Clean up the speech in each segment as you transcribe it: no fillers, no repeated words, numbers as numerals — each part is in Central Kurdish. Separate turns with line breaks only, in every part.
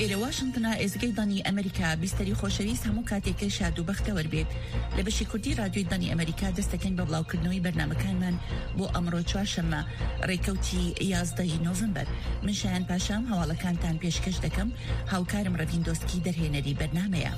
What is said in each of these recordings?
لێرە واشنگتنە ئێزگەی دانی ئەمریکا بیستەری خۆشەویست هەموو کاتێکی شاد و بەختەوەر بێت لە بەشی کوردی رادیۆی دانی ئەمریکا دەستەکەین بە بڵاوکردنەوەی بەرنامەکانمان بۆ ئەمڕۆ چوارشەممە ڕێکەوتی 11 نۆڤمبەر. من شایان پاشام هەواڵەکانتان پێشکەش دەکەم. هاوکارم ڕەڤین دۆسکی دەرهێنەری بەرنامەیە.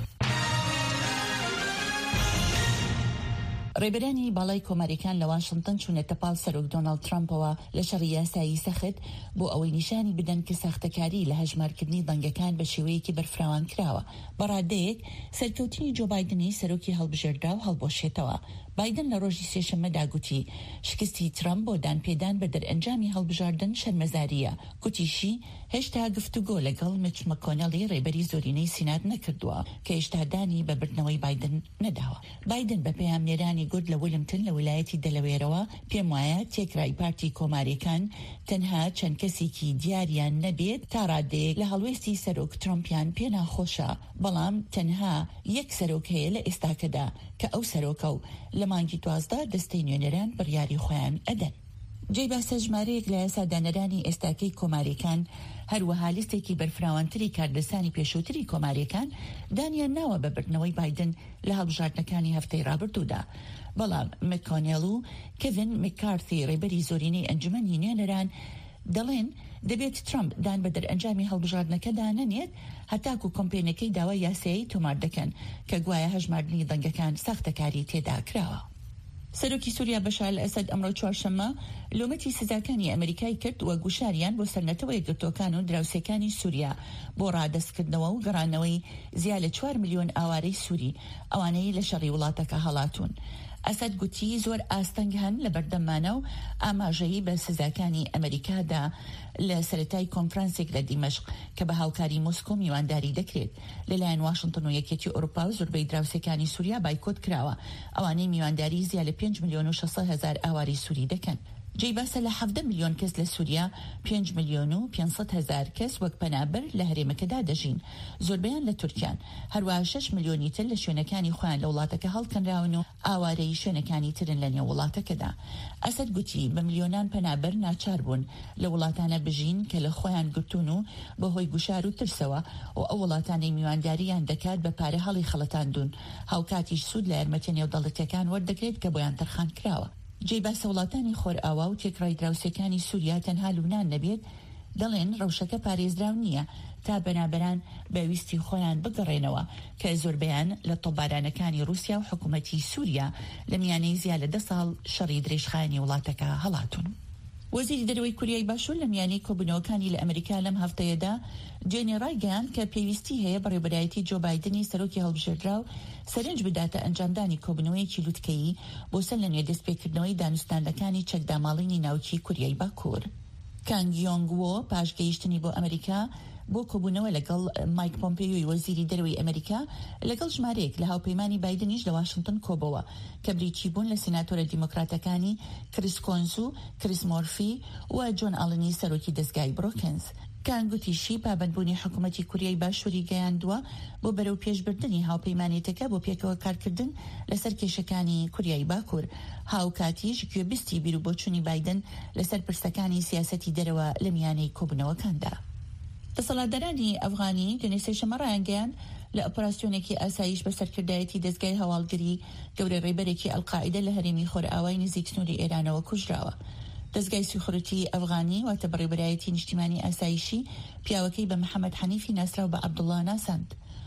ڕێبەرانی باڵای کۆماریەکان لە واشنگتن چوونەتە پاڵ سەرۆک دۆناڵد ترامپەوە لە شەڕی یاسایی سەخت بۆ ئەوەی نیشانی بدەن کە ساختەکاری لە هەژمارکردنی دەنگەکان بە شێوەیەکی بەرفراوان کراوە. بەڕادەیەک سەرکەوتنی جۆ بایدنی سەرۆکی هەڵبژێردرا و هەڵبۆشێتەوە. بایدن لە ڕۆژی سێشەممەدا گوتی شکستی ترامپ بۆ دانپێدان بە دەرئەنجامی هەڵبژاردن شەرمەزاریە. گوتیشی هێشتا گفتوگۆ لەگەڵ میچ مەکۆنەڵی ڕێبەری زۆرینەی سینات نەکردووە کە هێشتا دانی بە بردنەوەی بایدن نەداوە. بایدن بە پەیامنێرانی گورد لە ویلمتن لە ویلایەتی دەلەوێرەوە پێم وایە تێکرای پارتی کۆماریەکان تەنها چەند کەسێکی دیاریان نەبێت تا ڕادەیەک لە هەڵوێستی سەرۆک ترامپیان پێ ناخۆشە، بەڵام تەنها یەک سەرۆک هەیە لە ئێستاکەدا کە ئەو سەرۆکە و لە مانگی 12 دەستەی نوێنەران بڕیاری خۆیان ئەدەن. جێی باسە ژمارەیەک لە یاسادانەرانی ئێستاکەی کۆماریەکان هەروەها لیستێکی بەرفراوانتری کاردەسانی پێشووتری کۆماریەکان دانیان ناوە بە بردنەوەی بایدن لە هەڵبژاردنەکانی هەفتەی ڕابردوودا. بەڵام مکۆنێل و کێڤین مکارتی ڕێبەری زۆرینەی ئەنجومەنی نوێنەران دەڵێن دەبێت ترامپ دان بە دەرئەنجامی هەڵبژاردنەکەدا نەنێت هەتاکو کۆمپێنەکەی داوای یاسایی تۆمار دەکەن کە گوایە هەژماردنی دەنگەکان ساختەکاری تێدا کراوە. سەرۆکی سووریا بەشار ئەسەد ئەمڕۆ چوارشەممە لۆمەتی سزاکانی ئەمریکای کرد وە گوشاریان بۆ سەرنەتەوە یەکگرتوەکان و دراوسەکانی سووریا بۆ ڕادەستکردنەوە و گەڕانەوەی زیاد لە 4 ملیۆن ئاوارەی سووری ئەوانەی لە شەڕی وڵاتەکە هەڵاتون. ئەسەد گوتی زۆر ئاستەنگ هەن لە بەردەمانە و ئاماژەیی بە سزاکانی ئەمریکادا لە سەرەتای کۆنفرانسێک لە دیمەشق کە بە هاوکاری مۆسکۆ میوانداری دەکرێت. لەلایەن واشنگتن و یەکێتی ئەوروپا و زۆربەی دراوسەکانی سووریا بایکۆت کراوە. ئەوانەی میوانداری زیاد لە 5 ملیۆن و 600 هزار ئاواری سووری دەکەن. جێی باسە لە 17 ملیۆن کەس لە سووریا 5 ملیۆن و 500 هزار کەس وەک پەنابەر لە هەرێمەکەدا دەژین، زۆربەیان لە تورکیان. هەروەها 6 ملیۆنی تر لە شوێنەکانی خۆیان لە وڵاتەکە هەڵکەنراون و ئاوارەی شوێنەکانی ترن لە نێو وڵاتەکەدا. ئەسەد گوتی بە ملیۆنان پەنابەر ناچار بوون لە وڵاتانە بژین کە لە خۆیان گرتون و بەهۆی گوشار و ترسەوە و ئەو وڵاتانەی میوانداریان دەکات بە پارە هەڵی خەڵەتاندون. هاوکاتیش سوود لە یارمەتیە نێودەوڵەتیەکان وەردەگرێت کە بۆیان تەرخان کراوە. جێی باسە وڵاتانی خۆرئاوا و تێکڕای دراوسەکانی سووریا تەنها لوبنان نەبێت دەڵێن ڕەوشەکە پارێزراو نییە تا بەنابەران بەویستی خۆیان بگەڕێنەوە کە زۆربیان لە تۆبارانەکانی رووسیا و حکوومەتی سووریا لە میانەی زیاد لە 10 ساڵ شەڕی درێژخایەنی وڵاتەکە هەڵاتون. وەزیری دەرەوەی کوریای باشوور لە میانەی کۆبوونەوەکانی لە ئەمریکا لەم هەفتەیەدا جێنی ڕایگەیاند کە پێویستی هەیە بەڕێبەرایەتی جۆ بایدنی سەرۆکی هەڵبژێردرا و سەرنج بداتە ئەنجامدانی کۆبوونەوەیەکی لووتکەیی بۆ سەر لە نوێ دەستپێکردنەوەی دانوستاندەکانی چەکداماڵینی ناوچی کوریای باکوور. کانگ یۆنگ وۆ پاشگەیشتنی بۆ ئەمریکا بۆ کۆبوونەوە لەگەڵ مایک پۆمپیۆی وەزیری دەرەوەی ئەمریکا لەگەڵ ژمارەیەک لە هاوپەیمانی بایدنیش لە واشنگتن کۆبەوە کە بریتی بوون لە سیناتۆرە دیموکراتەکانی کریس کۆنز و کریس مۆرفی و جۆن ئاڵنی سەرۆکی دەستگای بڕۆکنز. کانگوتیشی پابندبوونی حکوومەتی کوریای باشووری گەیاندووە بۆ بەرەو پێشبردننی هاوپەیمانێتەکە بۆ پێکەوە کارکردن لەسەر کێشەکانی کوریای باکوور. هاوکاتیش گوێبستی بیر و بۆچوونی بایدن لەسەر پرسەکانی سیاسەتی دەرەوە لە میانەی کۆبوونەوەکاندا. دەسەڵاتدارانی ئەفغانی دوێنێ سێشەممە ڕایانگەیان لە ئۆپراسیۆنێکی ئاسایش بە سەرکردایەتی دەستگای هەواڵگری گەورە ڕێبەرێکی ئەلقاعیدە لە هەرێمی خۆرئاوای نزیک سنووری ئێرانەوە کوژراوە. دەستگای سوخڕەتی ئەفغانی واتە بەڕێبەرایەتی نیشتیمانی ئاسایشی پیاوەکەی بە محەممەد حەنیفی ناسرا و بە عەبدوڵڵا ناساند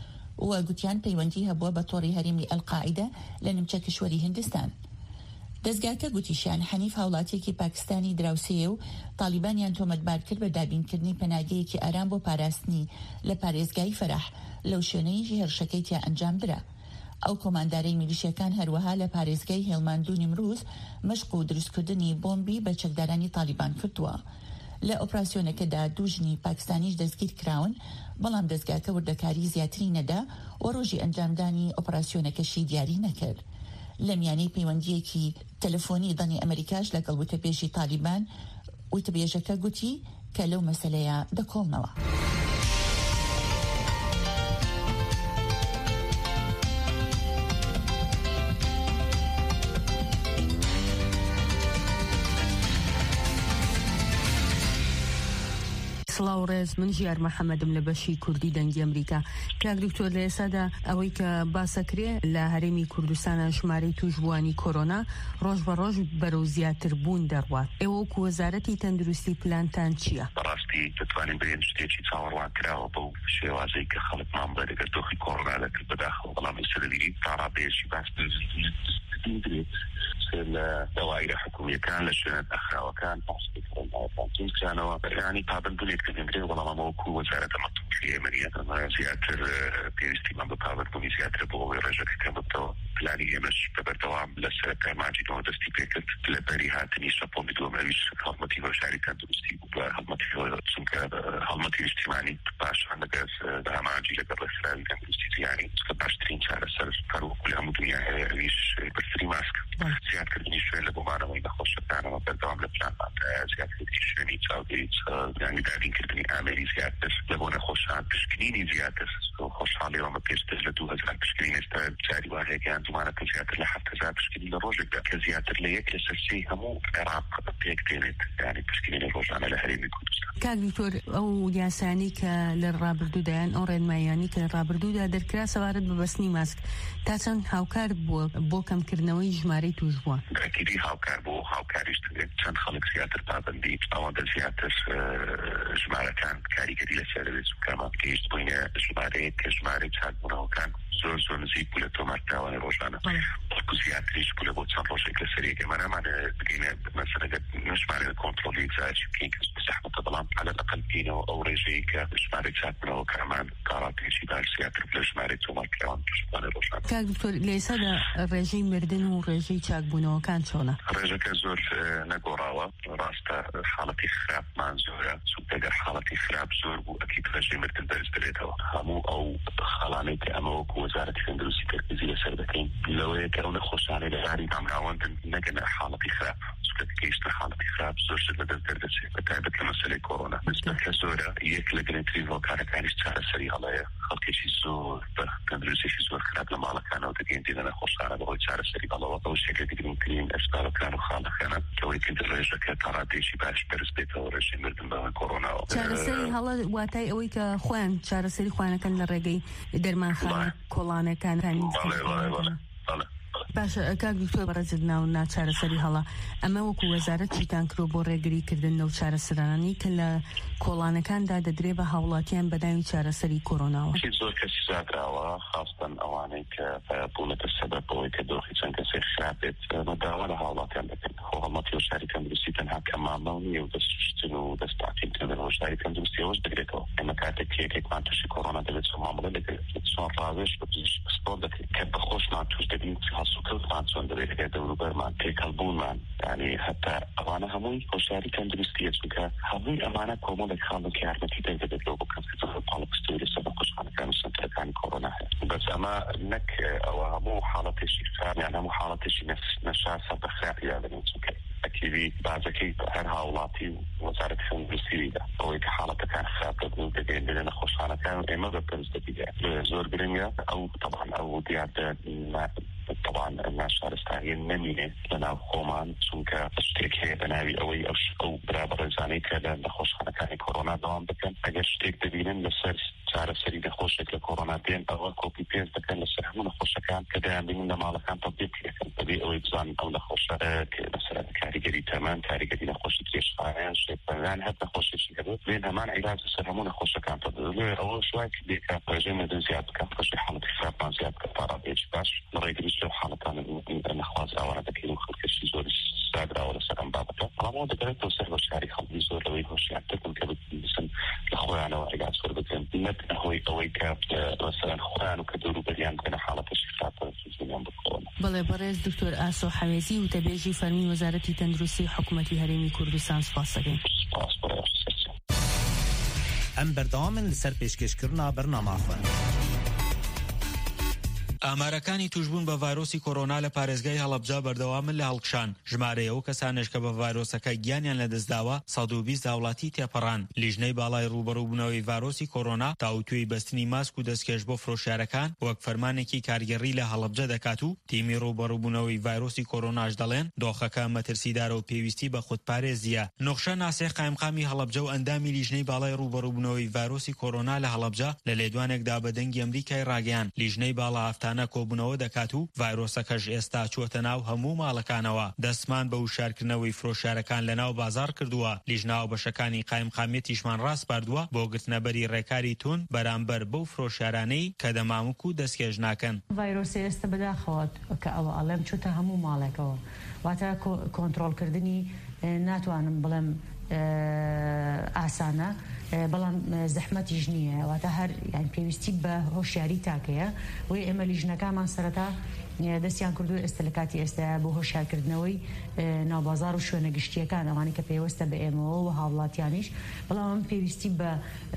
و گوتیان پەیوەندی هەبووە بە تۆڕی هەرێمی ئەلقاعیدە لە نیمچە کشوەری هیندستان. دەستگاکە گوتیشیان حەنیف هاوڵاتیەکی پاکستانی دراوسەیە و تالیبانیان تۆمەتبار کرد بە دابینکردنی پەناگەیەکی ئارام بۆ پاراستنی لە پارێزگای فەرەح لەو شوێنەی هێرشەکەی تیا ئەنجام درا. ئەو کۆماندارەی میلیشیەکان هەروەها لە پارێزگای هێڵماند و نیمروز مەشق و دروستکردنی بۆمبی بە چەکدارانی تالیبان کردووە. لە ئۆپراسیۆنەکەدا دوو ژنی پاکستانیش دەستگیر کراون، بەڵام دەستگاکە وردەکاری زیاتری نەدا و ڕۆژی ئەنجامدانی ئۆپراسیۆنەکەشی دیاری نەکرد. لە میانەی پەیوەندیەکی تەلەفۆنی دەنی ئەمریکاش لەگەڵ وتەبێژی تالیبان وتەبێژەکە گوتی کە لەو مەسەلەیە دەکۆڵنەوە.
سڵاو ڕێز من ژیار محەممەدم لە بەشی کوردی دەنگی ئەمریکا. کاک دکتۆر لە ئێسادا ئەوەی کە باسەکرێ لە هەرێمی کوردستانە ژمارەی توشبوانی کۆرۆنا ڕۆژ بە ڕۆژ بەرەو زیاتر بوون دەڕوات. ئێوە وەکو وەزارەتی تەندروستی پلانتان چییە؟
بەڕاستی دەتوانین بێن شتێکی چاوەڕوان کراوە بەو شێوازەی کە خەڵکمان بڵێ دەگەر دۆخی کۆرۆنا دەکرد بەداخەوە بەڵامی سەرەری تاڕابێژی باس لە دەوایرە حکوومیەکان لە شوێنە داخراوەکان پاسکانەوە ینی پابندبوونێککردێ بەڵامەوە کو وەزارەتە مەتوقفی ئێمەریە زیاتر پێویستیمان بە پابندبوونی زیاتر بۆ ئەوەی ڕێژەکەکە بکەوە پلانی ئێمەش بەبەردەوام لەسەر پەیمانجیەوە دەستی پێکرد لە بەری هاتنی سەپۆمی دووەمەویش هەڵمەتی هۆشاری تەندروستی بوو بە هەڵمەتی چونکە هەڵمەتی نیشتیمانی پاشان لەگەر ئامانجی لەگەڵ ڕێکخراوی تەندروستی زیانی کە باشترین چارەسەر هەروەکو لە هەموو دنیا هەیە ئەویش بەرفری ماسک زیادکردنی شوێن لە بۆمانەوەی نەخۆشەکانەوە بەردەوام لە پلانمان زیادکردنی شوێنی چاودێری داگیرکردنی ئامێری زیاتر لە بۆ نەخۆشان پشکنینی زیاتر خۆشحاڵیەوە پێشتر لە 2000 پشکنین ئێستا جاری وا هەیە تومانەکە زیاتر لە 7000 پشکنین لە ڕۆژێکدا کە زیاتر لە یەک لە سەرچەی هەموو عێراق پێک دێنێت یعنی پشکنینی ڕۆژانە لە هەرێمی کوردستان.
کاک دکتۆر ئەو یاسانی کە لە ڕابردوودایان ئەو ڕێنماییانی کە لە ڕابردوودا دەرکرا سەوارەت بە بەستنی ماسک تا چەند هاوکار بۆ کەمکردنەوەی ژمارەی توشبووان؟
گەکیری هاوکار بۆ هاوکاریش دەبێت چەند خەڵک زیاتر پابندی ئەوەندە زیاتر ژمارەکان کاریگەری لەسەر دەبێت چونکە گەیشت بووینە ژمارەیەک کە ژمارەی چاکبوونەوەکان زۆر نزیک بوو لە تۆمارکراوانی ڕۆژانە وەکو زیاتریش بوو لە بۆ چەند ڕۆژێک لەسەرێک ئێمەمان بگەینە مەسەلەگە ژمارە کۆنتڕۆلی زاجی بکەین کە زەحمەتە بەڵام عەلە ئەقەل بکەینەوە ئەو ڕێژەیە کە ژمارەی چاکبوونەوەکانمان کاڕاپێشی باش زیاتر لە ژمارەی تۆمارکراوان توشبوانی ڕۆژانە.
کاک دکتۆر لە ئێستادا ڕێژەی مردن و ڕێژەی چاکبوونەوەکان چۆنە؟
ڕێژەکە زۆر نەگۆڕاوە ڕاستە حاڵەتی خراپمان زۆرە چونکە ئەگەر حاڵەتی خراپ زۆر بوو ئەکید ڕێژەی مردن بەرز دەبێتەوە. هەموو ئەو خەڵانەی کە ئەمە وەکو وەزارەتی تەندروستی تەرکیزی لەسەر دەکەین لەوەیە کە ئەو نەخۆشانەی لە ئاری دامراوەندن نەگەنە حاڵەتی خراپ چونکە گەیشتە حاڵەتی خراپ زۆر شت لەدەست دەردەچێت بەتایبەت لە مەسەلەی کۆرۆنا نسبەت کە زۆرە یەک لە گرنگترین هۆکارەکانیش چارەسەری هەڵەیە خەڵکێکی زۆر بە تەندروستێکی زۆر خراپ لە ماڵەکانەوە دەگەیەنێنە نەخۆشانە بەهۆی چارەسەری هەڵەوە ئەو شتێکە گرنگترین ئەشدارەکان و خاڵەکانە کەوەی کرد ڕێژەکە تا ڕادێشی باش بەرز بێتەوە ڕێژەی مردن بەهۆی کۆرۆناوە.
چارەسەری هەڵە واتای ئەوەی کە خۆیان چارەسەری خوانەکەن لە ڕێگەی دەرمانخانە کۆڵانەکان باشە. کاک دکتۆر بەڕێزت ناو چارەسەری هەڵە ئەمە وەکو وەزارەت چیتان کرۆ بۆ ڕێگریکردن لەو چارەسەرانانی کە لە کۆڵانەکاندا دەدرێ بە هاوڵاتیان بەداوی چارەسەری کۆرۆناوە؟
زۆر کەسی زادراوە خاستن ئەوانەی کە بوونەتە سەبەب بەوەی کە دۆخی چەند کەسێک خراپێت مەداوا لە هاوڵاتیان دەکەن. خۆ هەڵمەتی هۆشاری تەندروستی تەنها کەمامە نیە و دەستشتن و دەستپاکردن هۆشاری تەندروستی ئەوەش دەگرێتەوە. ئێمە کاتێک یەکێکمان تووشی کۆرۆنا دەبێت چۆن مامەڵە دەکرێت چۆن ڕاوێژ بە پزیشک سپۆرت دەکرێت کە بەخۆشمان توش دەبین هەسوکەوتمان چۆن دەبێت لەگەر دەوروبەرمان تێکەڵبوونمان یعنی هەتا ئەوانە هەمووی هۆشاری تەندروستیە چونکە هەمووی ئەمانە کۆمەڵێک خاڵێک یارمەتی دەدەبێت لەو بکەم پاڵپستوری لەسەر نەخۆشخانەکان و سنتەرەکانی کۆرۆنا هەیە. بەس ئەمە نەک ئەوە هەموو حاڵەتێکی خراپ یان هەموو حاڵەتێکی نەشاسە بە خراپی دەبێت چونکە ئەکیدی بازەکەی هەر هاوڵاتی وەزارەتی تەندروستیدا ئەوەی کە حاڵەتەکان خراپ دەبن دەگەێنرێنە نەخۆشخانەکان ئێمە بەپەرز دەبیێت زۆر گرنگە ئەو طبعا ئەو دیارە طبعا ناشارستانی نەمینێ لەناو خۆمان چونکە شتێک هەیە بەناوی ئەوەی ئەو برابەڕێزانەی کە لە نەخۆشخانەکانی کۆرۆنا دەوام بکەن ئەگەر شتێک دەبینن لەسەر چارەسەری نەخۆشێک لە کۆرۆنا دێن ئەوە کۆپی پێست دەکەن لەسەر هەموو نەخۆشەکان کە دەیان بینن لە ماڵەکان تەطبیق بکەن بەبێ ئەوەی بزانن ئەو نەخۆشە مەسەلەن کاریگەری تەمان کاریگەری نەخۆشی درێژخانەیان شێتبەران هەر نەخۆشێکی هەبێت لێن هەمان عیلاج لەسەر هەموو نەخۆشەکان تەدەوێت ئەوە شوای کردێکە ڕێژەی مردن زیاد بکەن ڕێژەی حاڵەتی خراپمان زیاد بکەن تا ڕادێکی باش ڕێگریش لەو حاڵەتانە نەخواز ئەوانە دەکەین و خەڵکەشی زۆری سادراوە لەسەر ئەم بابەتە بەڵام دەبێتەوە سەر هۆشیاری خەڵکی زۆر لەوەی هۆشیارتر بن کە بتوانن لە خۆیانەوە عیلاج وەربگرن نەک ئەوەی کە مەسەلەن خۆیان و کە دەوروبەریان بکەنە حاڵەتێکی خراپە زیان بکۆن.
بەڵێ بەڕێز دکتۆر ئاسۆ حەوێزی و تەبێژی فەرمی وەزارەتی تەندروستی حکوومەتی هەرێمی کوردستان سپاس دەکەین.
ئەم بەردەوامن لەسەر پێشکەشکردنا بەرنامە خوێن. ئامارەکانی توشبوون بە ڤایرۆسی کۆرۆنا لە پارێزگای هەڵەبجە بەردەوامن لە هەڵکشان. ژمارەیە ئەو کەسانش کە بە ڤایرۆسەکە گیانیان لەدەستداوە 120 هاوڵاتی تێپەڕان. لیژنەی باڵای ڕوبەڕووبوونەوەی ڤایرۆسی کۆرۆنا تاوتوێی بەستنی ماسک و دەستکێش بۆ فرۆشیارەکان وەک فەرمانێکی کارگەڕی لە هەڵەبجە دەکات و تیمی ڕوبەڕووبوونەوەی ڤایرۆسی کۆرۆناش دەڵێن دۆخەکە مەترسیدارە و پێویستی بە خودپارێزیە. نوخشە ناسێ قایمقامی هەڵەبجە و ئەندامی لیژنەی باڵای ڕوبەڕووبوونەوەی ڤایرۆسی کۆرۆنا لە هەڵەبجە لە لێدوانێکدا بە دەنگی ئەمریکای ڕاگەیاند. لیژنەی باڵا هەفتانە کۆبوونەوە دەکات و ڤایرۆسەکەش ئێستا چووەتە ناو هەموو ماڵەکانەوە. دەستمان بە وشارکردنەوەی فرۆشیارەکان لە ناو بازار کردووە. لیژناو بەشەکانی قایمقامێتیشمان ڕاست پاردووە بۆ گرتنەبەری ڕێکاری تون بەرامبەر بەو فرۆشیارانەی کە دەمامک و دەستکێش ناکەن.
ڤایرۆسی ئێستا بەداخەوە کە ئەوە ئەڵێم چوتە هەموو ماڵێکەوە، واتە کۆنتڕۆڵکردنی ناتوانم بڵێم ئاسانە، بەڵام زەحمەتیش نییە، واتە هەر یان پێویستی بە هۆشیاری تاکەیە. وی ئێمە لیژنەکانمان سەرەتا دەستیان کردو ئێستا لە کاتی ئێستا بۆ هۆشیارکردنەوەی ناوبازار و شوێنە گشتیەکان ئەوانی کە پێوەستە بە ئێمەوە و هاوڵاتیانیش، بەڵام ئەم پێویستی بە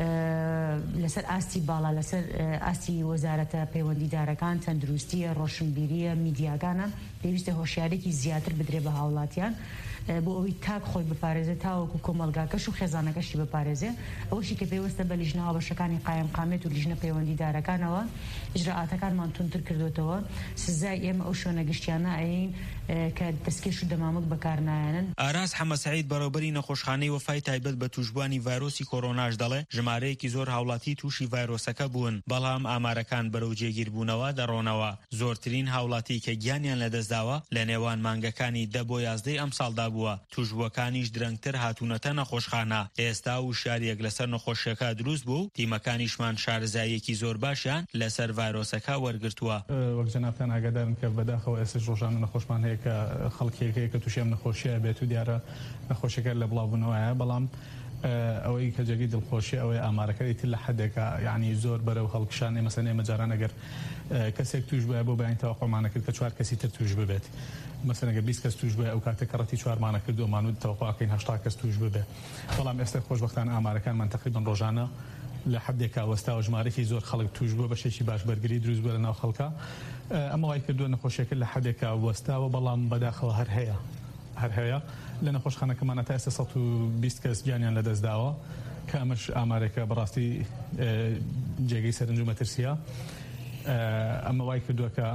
لەسەر ئاستی باڵا لەسەر ئاستی وەزارەتە پەیوەندیدارەکان تەندروستیە ڕۆشنبیریە میدیاکانە پێویستە هۆشیارێکی زیاتر بدرێ بە هاوڵاتیان بۆ ئەوی تاک خۆی بپارێزێ تاوەکو کۆمەلگاکەش و خێزانەکەشی بپارێزێ. ئەوەشی کە پێوەستە بە لیژنەوە بەشەکانی قایمقامێت و لیژنە پەیوەندیدارەکانەوە ئیجراعاتەکانمان تونتر کردوتەوە. سزای ئێمە ئەو شوێنە گشتیانە ئەین کە دەستکێش و دەمامک بەکارنایەنن.
ئاراس حەمەسعید بەڕێوەبەری نەخۆشخانەی وەفای تایبەت بە توشبوانی ڤایرۆسی کۆرۆناش دەڵێ ژمارەیەکی زۆر هاوڵاتی تووشی ڤایرۆسەکە بوون، بەڵام ئامارەکان بەرەو جێگیربوونەوە دەڕۆنەوە. زۆرترین هاوڵاتی کە گیانیان لەدەستداوە لە نێوان مانگەکانی 10 بۆ 11 ئەمساڵدا بووە. توشبوەکانیش درەنگتر هاتوونەتە نەخۆشخانە. ئێستا و شاریەک لەسەر نەخۆشیەکە دروست بوو، تیمەکانیشمان شارەزاییەکی زۆر باشیان لەسەر ڤایرۆسەکە وەرگرتووە.
وەک جەنابتان ئاگادارن کە بەداخەوە ئێستا ڕۆژانە نەخۆشمان هەیە کە خەڵکێکەیە کە تووشی ئەم نەخۆشیە بێت و دیارە نەخۆشیەکە لە بڵاوبوونەوەیە، بەڵام ئەوەی کە جێگەی دڵخۆشی ئەوەی ئامارەکەی تر لە حدێکە یعنی زۆر بەرەو هەڵکشانێ مەسەلەی مەجاران ئەگەر کەسێک توش بووە بۆ بەیان تەوەقعمانە کرد کە 4 کەسی تر توش ببێت، مەسەلەن ئەگەر 20 کەس توش بووە ئەو کاتێک کە ڕەتی 4مانە کردومان و تەوەقعەکەین 80 کەس توش ببێ. بەڵام ئێستا خۆشبەختانە ئامارەکانمان تقریباً ڕۆژانە لە حدێکە وەستا و ژمارەی زۆر خەڵک توش بووە بەشێکی باش بەرگری دروست بووە لە ناو خەڵکە. ئەمە وای کردووە نەخۆشیەکە لە حدێکە وەستاوە، بەڵام بەداخەوە هەر هەیە لە نەخۆشخانەکەمانە تا ئێستا 120 کەس گیانیان لەدەستداوە کە ئەمەش ئامارێکە بەڕاستی جێگەی سەرنج و مەترسیە. ئەمە وای کردووە کە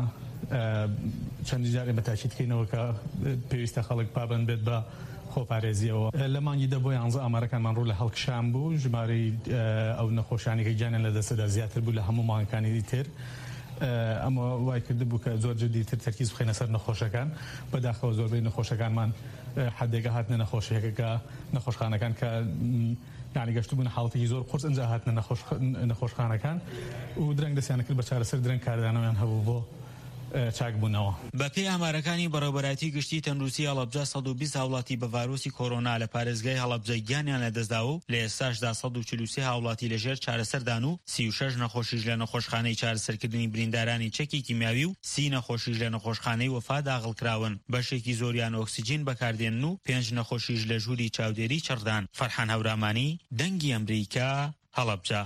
چەندی جارێ بە تاکیدکەینەوە کە پێویستە خەڵک پابند بێت بە خۆپارێزیەوە. لە مانگی 10 بۆ 11 ئامارەکانمان ڕوو لە هەڵکشان بوو، ژمارەی ئەو نەخۆشیانی کە گیانیان لەدەستدا زیاتر بوو لە هەموو مانگەکانی تر. ئەمە وای کرده بوو کە زۆر جدیتر تەرکیز بخینە سەر نەخۆشەکان. بەداخەوە زۆربەی نەخۆشەکان حدێکە هاتنە نەخۆشیەکە نەخۆشخانەکان کە یعنی گەشت بوون حاڵەتێکی زۆر قورس ئەنجا هاتنە نەخۆشخانەکان و درەنگ دەستیانە کرد بە چارەسەر درەنگ کاردانەوەیان هەبوو بۆ چاکبوونەوە.
بەپێی ئامارەکانی بەڕێوەبەرایەتی گشتی تەندروستی هەڵەبجە 120 هاوڵاتی بە ڤایرۆسی کۆرۆنا لە پارێزگای هەڵەبجە گیانیان لەدەستداوە و لە ئێستاشدا 143 هاوڵاتی لەژێر چارەسەردان و 36 نەخۆشیش لە نەخۆشخانەی چارەسەرکردنی بریندارانی چەکی کیمیاوی و 30 نەخۆشیش لە نەخۆشخانەی وەفا داخڵکراون. بەشێکی زۆریان ئۆکسیجین بەکاردێنن و 5 نەخۆشیش لە ژووری چاودێری چڕدان. فەرحان هەورامانی، دەنگی ئەمریکا، هەڵەبجە.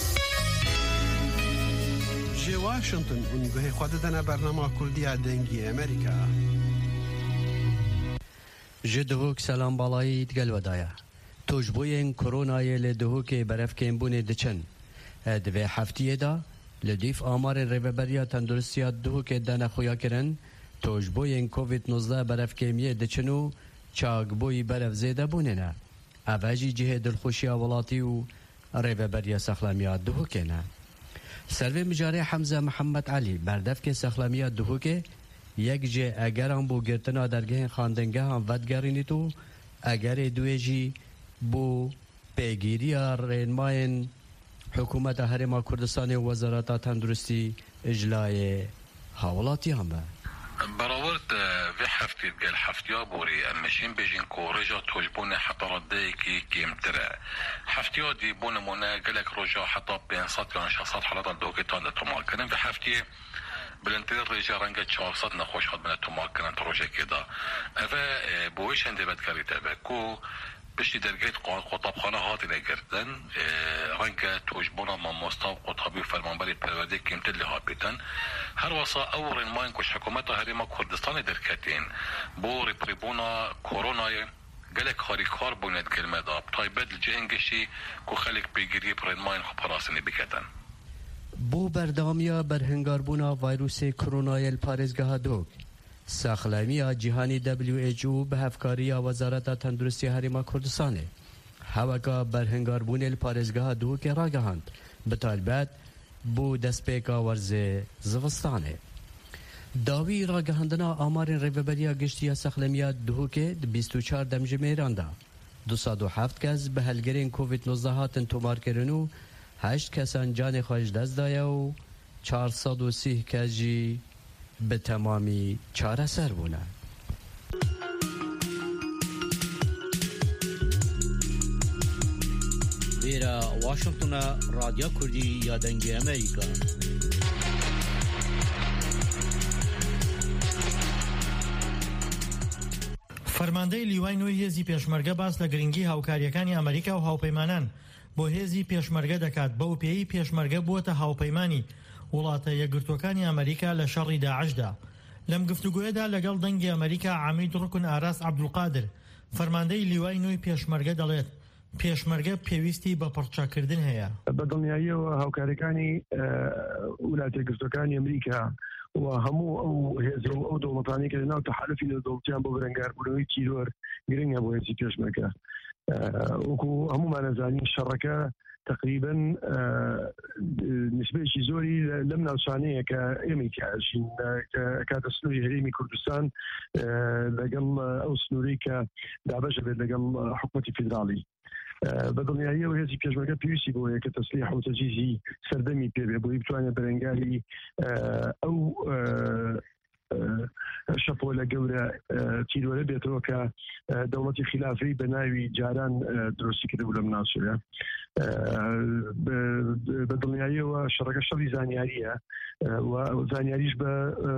واشنطن ونگوهی خود دنا برنامه کردی دنگی امریکا.
جدهوک سلام بالایی دگل ودایا. توجبوین کرونای لدهوک برفکن بونه دچن. دوی هفتیه دا لدیف آمار ریوبریا تندرسیات دهوک دنا خویا کرن. توجبوین کووید 19 برفکمیه دچنو چاگبوی برف زیده بونه نه. اوجی جه دلخوشی ولاتی و ریوبریا سخلامیات دهوک نه. سروی مجاری حمزه محمد علی بردف که سخلامیات دهوکه یک جه اگران بو گرتنا درگه خاندنگه هم ودگرینی تو اگر دویجی بو پیگیری رینماین حکومت هرما کردستان وزارت تندرستی اجلای حوالاتی هم به
براورد في حفتي قال حفتيا بوري ماشين بيجين كورجا توجبون حتى رديكي كيمترا حفتيا دي بون مونا قالك رجا حتى بين صدقان شخصات حالات دوكيتان تماكن في حفتي بلنتر رجا رنگا شخصات نخوش خد من تماكن تروجا كده افا بويش عندي بدكاري تبكو بشتی درگیت قطابخانه هاتی نگردن رنگ توجبونا ماموستا و قطابی و فرمانبری پرورده کمتر لها بیتن هر واسا او رنماین کش حکومت هریما کردستان درکتین بو ریپریبونا کورونای گلک خاری کار بوند کلمه داب تایبت جنگشی که خلق بگیری پرنماین خبراسنی بکتن
بو بردامیا برهنگاربونا ویروس کرونای پارێزگەها دوک ساخلامیە جیهانی WHO بە هەفکاریە وەزارەتە تەندروستی هەرێما کوردستانê هەوەکە بەرهەنگاربوونê li پارێزگەها دووکê ڕاگەهاند bi taybet بۆ destpêka werzê zivistanê. Dawî ragihandina amarên rêveberiya giştiya sexlemiya duhokê di 24 demjimêran da 207 kes bi helgerên Covid-19 hatin tomarkirin û 8 kesan canê xwe ji dest daye û 430 kes jî bi temamî çareser bûne.
Vêra Washingtona Radya Kurdî ya dengê Amerîka.
فەرماندەی لیوای نوێی هێزی پێشمەرگە باس لە گرنگی هاوکاریەکانی ئەمریکا و هاوپەیمانان بۆ هێزی پێشمەرگە دەکات بەو پێی پێشمەرگە بووەتە هاوپەیمانی وڵاتە یەکگرتوەکانی ئەمریکا لە شەڕی داعشدا. لەم گفتوگوێدا لەگەڵ دەنگی ئەمریکا عەمید ڕوکن ئاراس عەبدولقادر فەرماندەی لیوای نوێی پێشمەرگە دەڵێت پێشمەرگە پێویستی بە پڕچاکردن هەیە.
بەدڵنیاییەوە هاوکاریەکانی وڵاتە یەکگرتوەکانی ئەمریکا و هەموو ئەو هێز و ئەو دەوڵەتانی کە لەناو تەحالفی نێودەوڵەتیان بۆ بەرەنگاربوونەوەی تیرۆر گرنگە بۆ هێزی پێشمەرگە. وەکو هەمومان نەزانین شەڕەکە تقریبا نسبەیەکی زۆری لەم ناوچانەیە کە ئێمەی تیاژین کاتە سنووری هەرێمی کوردستان لەگەڵ ئەو سنووری کە دابەشە بێت لەگەڵ حکومەتی فیدراڵی. بەدڵنیاییەوە هێزی پێشمەرگە پێویستی بۆیە کە تەسلیح و تەجهیزی سەردەمی پێبێ بۆی بتوانێت بەرەنگاری ئەو شەپۆلە گەورە تیرۆرە بێتەوە کە دەوڵەتی خلافی بە ناوی جاران درۆستی کردبوو لەم ناوچەیە. بەدڵنیاییەوە شەڕەکە شەڕی زانیاریە و زانیاریش بە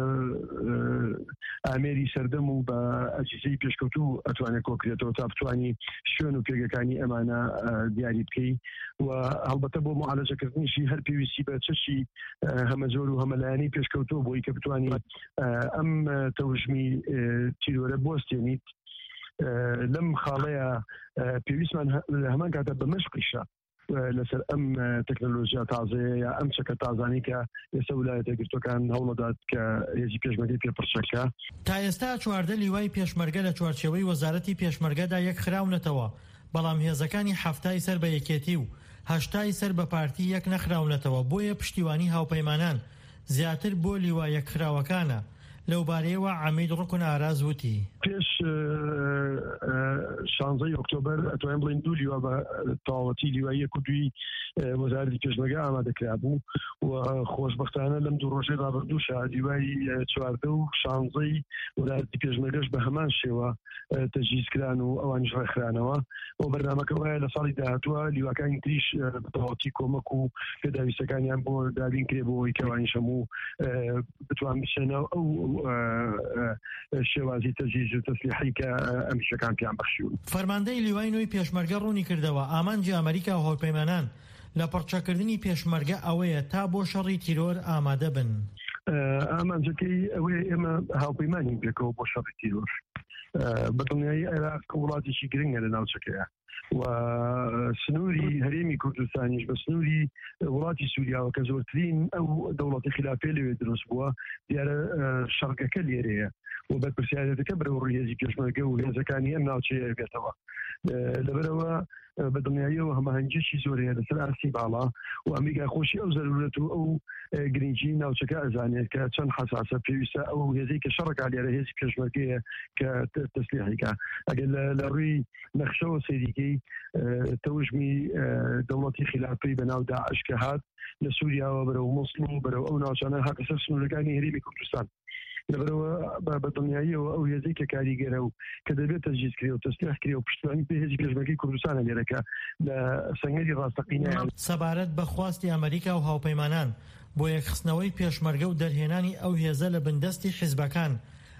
ئامێری سەردەم و بە ئەجیزەی پێشکەوتوو ئەتوانێت کۆکرێتەوە تا بتوانی شوێن و پێگەکانی ئەمانە دیاری بکەی و هەڵبەتە بۆ معالەجەکردنیشی هەر پێویستی بە چەشی هەمەجۆر و هەمەلایەنی پێشکەوتووە بۆی کە بتوانی ئەم تەوژمی تیرۆرە بوەستێنیت. لەم خاڵەیە پێویستمان لە هەمان کاتە بە مەشقیشە لەسەر ئەم تەکنۆلۆژیا تازەیە یا ئەم چەکە تازانی کە ئێستا ویلایەتە یەکگرتوەکان هەوڵەدات کە هێزی پێشمەرگەی پێپڕچەکە.
تا ئێستا چواردە لیوای پێشمەرگە لە چوارچێوەی وەزارەتی پێشمەرگەدا یەک خراونەتەوە بەڵام هێزەکانی هەفتای سەر بە یەکێتی و هەشتای سەر بە پارتی یەک نەخراونەتەوە بۆیە پشتیوانی هاوپەیمانان زیاتر بۆ لیوای یەکخراوەکانە. لەو بارەیەوە عەمید ڕوکن ئاراز وتی
پێش 16 ئۆکتۆبەر ئەتوانین بڵین دوو لیوا بە تەواوەتی لیوای یەک و دوی وەزارەتی پێشمەرگە ئامادەکرا بوو و خۆشبەختانە لەم دوو ڕۆژەی ڕابردووشە لیوای 14 و 16 وەزارەتی پێشمەرگەش بە هەمان شێوە تەجهیزکران و ئەوانیش ڕێکخرانەوە و بەرنامەکە وایە لە ساڵی داهاتووە لیواکانی تریش بەتەواوەتی کۆمەک و پێداویستەکانیان بۆ دابین کرێ بۆەوەی کەوانیش هەموو بتوان بچێنەوە ئەو شێوازی تەجهیز و تەسلیحی کە ئەمیشەکان پیان بەخشیون.
فەرماندەی لیوای نوێی پێشمەرگە ڕوونی کردەوە ئامانجی ئەمریکا و هاوپەیمانان لە پڕچەکردنی پێشمەرگە ئەوەیە تا بۆ شەڕی تیرۆر ئامادە بن.
ئامانجەکەی ئەوەیە ئێمە هاوپەیمانین پێکەوە بۆ شەڕی تیرۆر. بەدڵنیایی عێراق وڵاتێکی گرنگە لە ناوچەکەیە و سنووری هەرێمی کوردستانیش بە سنووری وڵاتی سووریاوە کە زۆرترین ئەو دەوڵەتی خلافێ لەوێ دروست بووە دیارە شەڕەکە لێرەیە و بەرپرسیارەتەکە بەرەوڕی هێزی پێشمەرگە و هێزەکانی ئەم ناوچەیە بێتەوە. لەبەرەوە بەدڵنیاییەوە هەماهەنگێکی زۆرەیە لەسەر ئاسی باڵا و ئەمریکا خۆشی ئەو زەرورەت و ئەو گرنگی ناوچەکە ئەزانێت کە چەند حساسە پێویستە ئەو هێزەی کە شەڕەکە لێرە هێزی پێشمەرگەیە کە تەسلیحیکە ئەگەر لە ڕووی نەخشەوە سەیریکەی تەوژمی دەوڵەتی خلافی بەناو داعش کە هات لە سووریاوە بەرەو موسڵ و بەرەو ئەو ناوچانە هاتە سەر سنوورەکانی هەرێمی کوردستان. لەبەرەوە بەدڵنیاییەوە ئەو هێزەی کە کاریگەرە و کە دەبێت تەجهیزکرێ و تەسلیحکرێ و پشتیوانی پێ هێزی پێشمەرگەی کوردستانە لێرەکە لە سەنگەری ڕاستەقینە
سەبارەت بە خواستی ئەمریکا و هاوپەیمانان بۆ یەکخستنەوەی پێشمەرگە و دەرهێنانی ئەو هێزە لە بندەستی حیزبەکان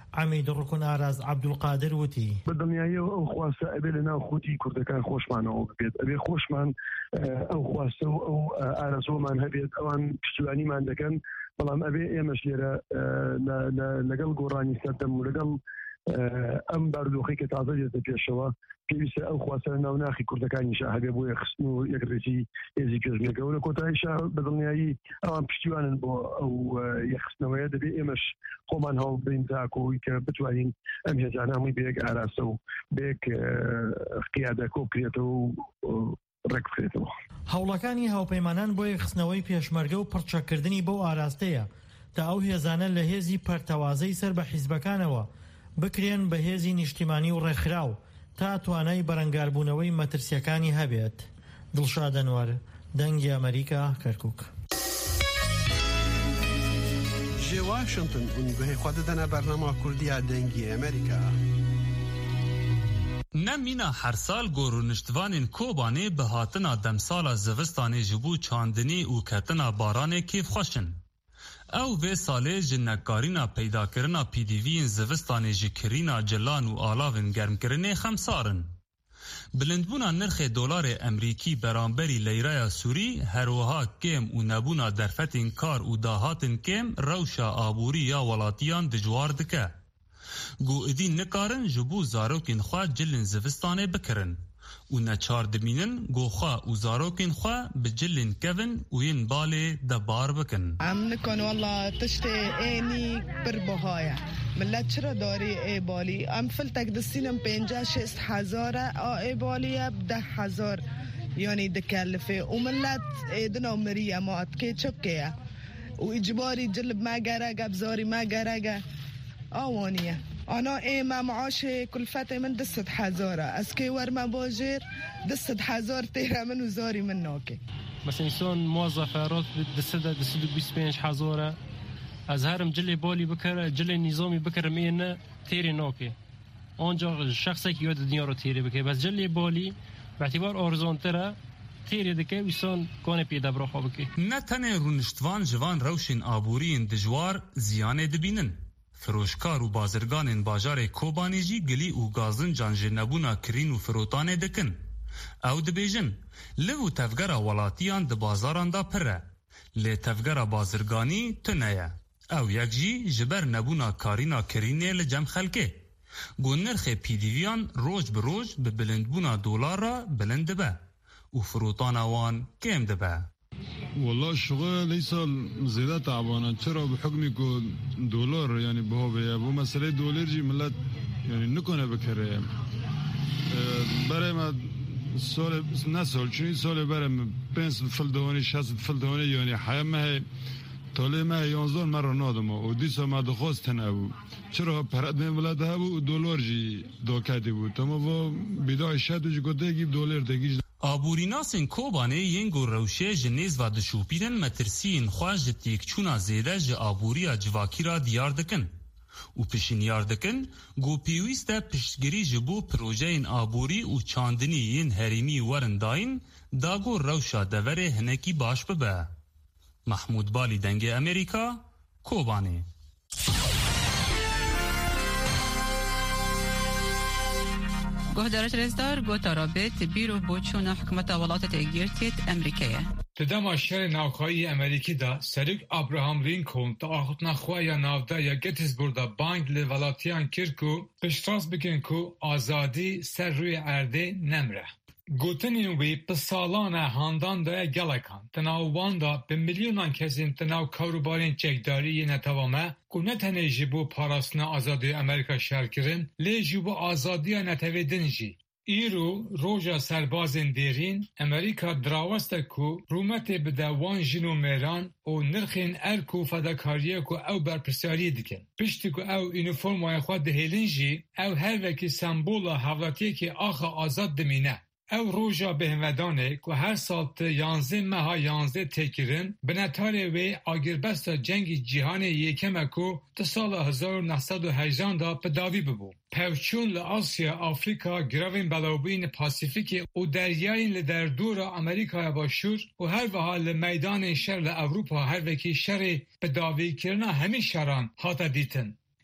عمید ڕکن ئاراز عەبدولقادر وتی
بەدڵنیایی ئەو خواستە ئەبێ لە ناو خۆتی کوردەکان خۆشمانەوە ببێت ئەبێ خۆشمان ئەو خواستە و ئەو ئارەزۆمان هەبێت ئەوان پشتیوانیمان دەکەن بەڵام ئەبێ ئێمەش لێرە لەگەڵ گۆڕانی سەردەم و لەگەڵ ئەم بارودۆخی کە تازە دێتە پێشەوە پێویستە ئەو خواستە ناوناخی کوردەکانیش هەبێ بۆ یەخستن و یەکڕێتی هێزی پێشبینەکە و لە کۆتاییشا بەدڵنیایی ئەوان پشتیوانن بۆ ئەو یەخستنەوەیە دەبێت ئێمەش خۆمان هەڵ بین تاکۆی کە بتوانین ئەم هێزانە هەمووی بەیەک ئاراسە و بەیەک قیادە کۆ بکرێتەوە و ڕێکبخرێتەوە.
هەوڵەکانی هاوپەیمانان بۆ یەخستنەوەی پێشمەرگە و پڕچەکردنی بەو ئاراستەیە تا ئەو هێزانە لە هێزی پەرتەوازەی سەر بە حیزبەکانەوە بکرێن بە هێزی نیشتیمانی و ڕێکخراو تا توانای بەرەنگاربوونەوەی مەترسیەکانی هەبێت. دڵشاد ئەنوەر، دەنگی ئەمریکا، کەرکووک.
جێ واشنگتن گوهی خوا دەدەنە بەرنامە کوردیە دەنگی ئەمریکا.
نمینا هر سال گورونشتوانین کوبانی به هاتنا دمسالا زوستانی جبو چاندنی و کتنا بارانه کیف خوشن. او به ساله جنکارینا پیدا کرنا پیدیوین زوستانی جکرینا جلان و آلاوین گرم کرنه خمسارن. بلندبونا نرخ دلار امریکی برانبری لیره سوری هروها کم و نبونا درفتین کار و داهاتین کم روشا آبوری یا ولاتیان دجوار دکه. گو ادین نکارن جبو زاروکین خواه جلن زوستانه بکرن و نچار دمینن گو خواه و زاروکین خواه بجلن کون و ین باله دبار بکن.
عم نکن والله تشتی اینی بربهایه ملت چرا داری ای بالی؟ ام فلتک دستینم 50-60,000 ای بالیه 10,000 یعنی دکلفه و ملت ایدنا مریه مات که چکیه و اجباری جلب ما گرگه بزاری ما گرگه آوانیه. أنا إما معاش كلفته من 10,000 أسكي ورما بوجير 10,000 تيرا من وزاري من نوكي.
مثلا إنسان موظف راتب 25,000 أزهرم جلي بالي بكرة جلي نظامي بكرة مينا تيري نوكي. أنجا شخصي كي يود الدنيا رو تيري بكي بس جلي بالي باعتبار أرزان ترى تيري دكي ويسان كونه بيدا بروخا بكي.
نتنه رونشتوان جوان روشن آبورين دجوار زيانه دبينن. فروشکار و بازرگانین باجار کوبانی جی گلی و گازن جانجه نبونا کرین و فروتانه دکن. او دبیجن لو تفگره ولاتیان د بازاران دا پره. لی تفگره بازرگانی تنه. او یک جی جبر نبونا کارینا کرینه لجم خلکه. گو نرخ پیدیویان روز به روز به بلندبونا دولار را بلند به. و فروتان وان کم دبه.
والله الشغل ليس زيادة تعبانة ترى بحكم كو دولار يعني بهوبيا بو مسألة دولار جي ملت يعني نكونه بكره برای ما سال نسال چون سال برای 5 فلدوانی 60 فلدوانی يعني حياة ما طالع ما 11 مرة نادم و دیسا ما دخواست نبود چرا پرد ملت هبو دلار جی داکتی بود تمام و بدای شد جو گدگی دلار دگیج
آبوریناسین کوبانه ینگو روشه جنیز و دشوپیدن مترسین خواج تیک چونا زیده ج آبوریا جواکی را دیار دکن. و پشین یار دکن گو پیویسته پشتگیری جبو پروژه این آبوری و چاندنی این هریمی ورنداین داگو روشا دوره هنکی باش ببه. محمود بالی دنگ امریکا کوبانه.
گهدارت رزدار گوتا رابط بیرو بوچون حکمت ولایت تگیرتیت امریکیه.
تدام شهر ناوخایی امریکی دا سریک ابراهام لینکلن تا آخوتنا خواهی ناودا یا گتیسبوردا بانگ لولاتیان کرکو پشتراس بکن کو آزادی سر روی ارده نمره. گوتنین وی پسالان هاندان دای گلکان تناو واندا به میلیونان کسین تناو کاروبارین چکداری نتوامه که نتنه جبو پاراسنا آزادی امریکا شرکرین لی جبو آزادی نتوه دنجی. ایرو روژا سربازین دیرین امریکا دراوسته که رومت بده وان جنو میران و نرخین ارکو فداکاریه که او برپرسیاری دیکن. پشتی که او اینفورم وای خود دهیلین جی او هر وکی سمبولا حولاتیه که آخا آزاد دمینه. او روژا بهمدانه که هر سال 11 ماه 11 تکیرن به نتاره وی آگربست جنگ جهان یکمه که تا سال 1918 دا پداوی ببو. پوچون لآسیا آفریقا گراوین بلاوبین پاسیفیک و دریاین لدر دور امریکا باشور و هر وها لمیدان شر لأوروپا هر وکی شر پداوی کرنا همین شران هاتا دیتن.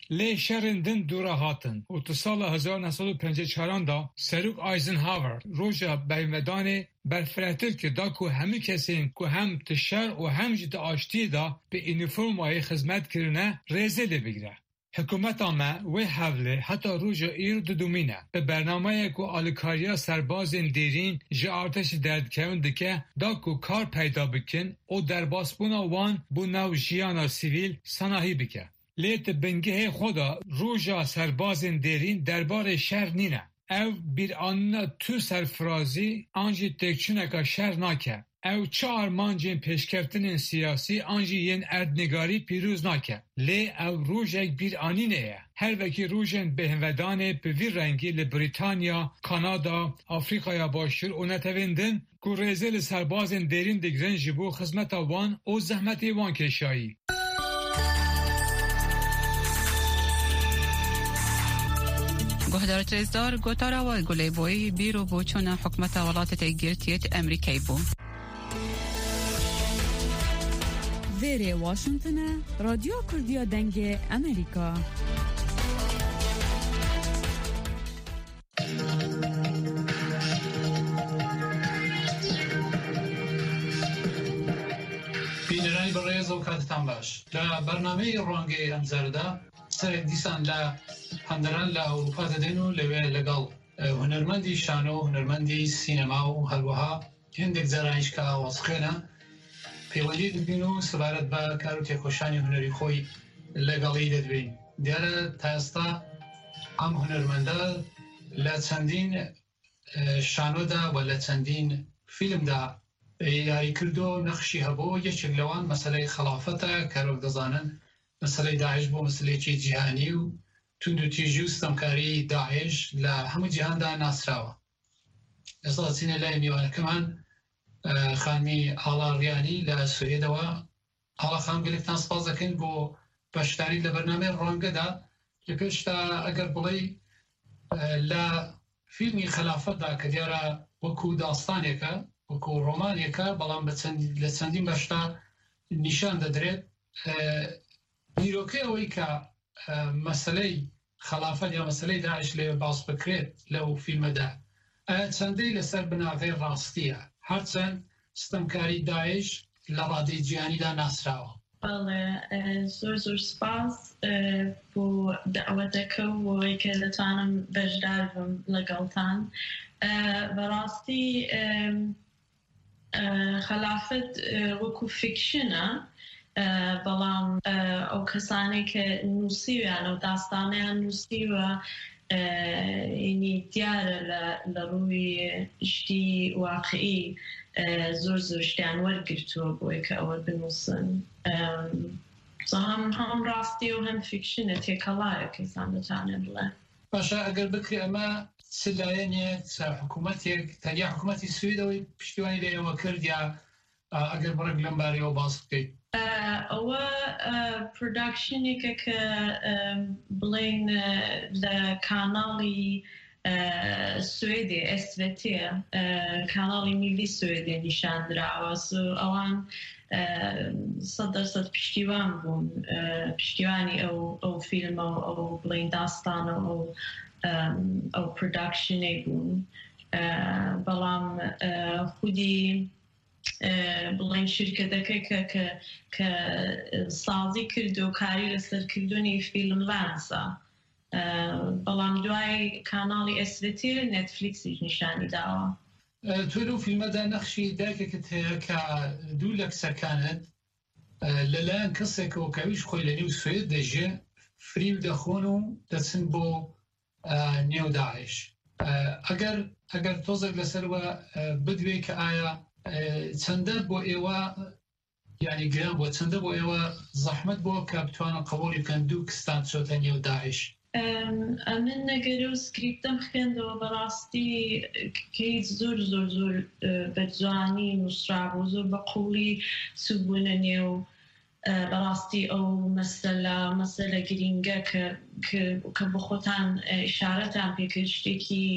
لی شرندن دورا هاتن و تو سال 1954 دا سروک آیزنهاور روژا بیمدان برفراتل که دا که همه کسین که هم تشر و هم جد آشتی دا به اینیفورم های خدمت کرنه ریزه لی بگیره. حکومت آمه و حوله حتی روژا ایرو دومینه به برنامه که آلکاریا سربازین دیرین جا آرتش دردکون دکه دا که کار پیدا بکن و در باسپونا وان بوناو جیانا سیویل سناهی بکه. لیت بنگه خدا روژا سربازین دیرین دربار شهر نینه. او bir anına tu serfrazi anji tekçuneka şer nake. Ev çi armancên pêşkevtinên siyasî anjî yên erdnigarî pîrûz nake. Lê ev rojek bir anîne ye. Her vekî rojên bêhvedanê bi vî rengî li Britanya, Kanada, Afrikaya Başûr û netewên din ku rêzê li serbazên derîn digirin ji bo xizmeta wan û zehmetê wan kêşayî.
گهدارت رزدار گوتارا و گلی بوی بیرو بوچون حکمت ولایت گرتیت امریکایی بو.
ویره واشنطن رادیو کردیا دنگ امریکا.
بینرانی برای زوکاتتان باش. لبرنامه رانگی امزرده سر دیسان ل هندران ل اروپا ددنو لوی لگال هنرمندی شانو هنرمندی سینما و هلوها هندک زرایش که واسخنه پیوندی دبینو سبارت با کارو تکوشانی هنری خوی لگالی دبین دیاره تاستا ام هنرمنده لچندین شانو دا و لچندین فیلم دا یاری کردو نقشی هبو یچک لوان مسئله خلافته کارو دزانن مسئله داعش بو مسئله چی جهانی و تندو تیجو ستمکاری داعش لهمو جهان دا ناسراوه اصلاحاتین لای میوانه کمان خانمی آلا ریانی لسوریه دوا آلا خانم گلفتان سپاس دکن بو باشتاری لبرنامه رانگه دا لپیش دا اگر بلی لفیلمی خلافت دا که دیاره وکو داستانیه که وکو رومانیه که بلان لچندین باشتا نشان دادرید نیروکه اوی که مسئله خلافت یا مسئله داعش لی باز بکرید لو فیلم دا چندی لسر بناغی راستیه هرچند ستمکاری داعش لرادی جیانی دا ناسراوه
بله زور سپاس بو دعوتك ويك لتانم بجدارم لقلتان براستی خلافت وكو فيكشنه بەڵام ئەو کەسانی کە نووسیویان و داستانیان نووسیوە دیارە لە ڕووی شتی واقعی زۆر شتیان وەرگرتووە بۆی کە ئەوە بنووسن هەم ڕاستی و هەم فیکشنە تێکەڵایە کەسان دەتوانێت بڵێن
باشە ئەگەر بکرێ ئەمە سلایەنێک حکوومەتێک تەنیا حکوومەتی سویدەوەی پشتیوانی لە ئێوە کرد یا ئەگەر بڕێک لەم بارەوە باس بکەیت
ئەوە پرۆداکشنێکە کە بڵێن لە کاناڵی سوێدێ SVT کاناڵی میلی سوێدێ نیشاندراوە ئەوان 100% پشتیوان بوون پشتیوانی ئەو فیلمە و ئەو بڵێن داستانە و ئەو پرۆداکشنێ بوون بەڵام خودی بڵێن شرکەتەکە کە سازی کرد و کاری لەسەرکردنی فیلم لانسە بەڵام دوای کاناڵی SVT نێتفلیکسیش نیشانی داوە
تۆ لەو فیلمەدا نەخشی دایکێکت هەیە کە دوو لە کچەکانت لەلایەن کەسێکەوە کەویش خۆی لە نێو سوێد دەژێ فریو دەخۆن و دەچن بۆ نێو داعش ئەگەر تۆزێک لەسەرەوە بدوێ کە ئایا چەندە بۆ ئێوە یعنی گران بۆ چەندە بۆ ئێوە زەحمەت بۆ کە بتوانن قبوڵی بکەن دوو کستان چۆتە نێو داعش
ئەمن نەگەرە و سکریپتەم خوێندەوە بەڕاستی کەیت زۆر بەجوانی نووسرابوو زۆر بە قوڵی سوبوونە نێو بەڕاستی ئەو مەسەلە گرینگە کە بۆ خۆتان ئیشارەتان پێکرد شتێکی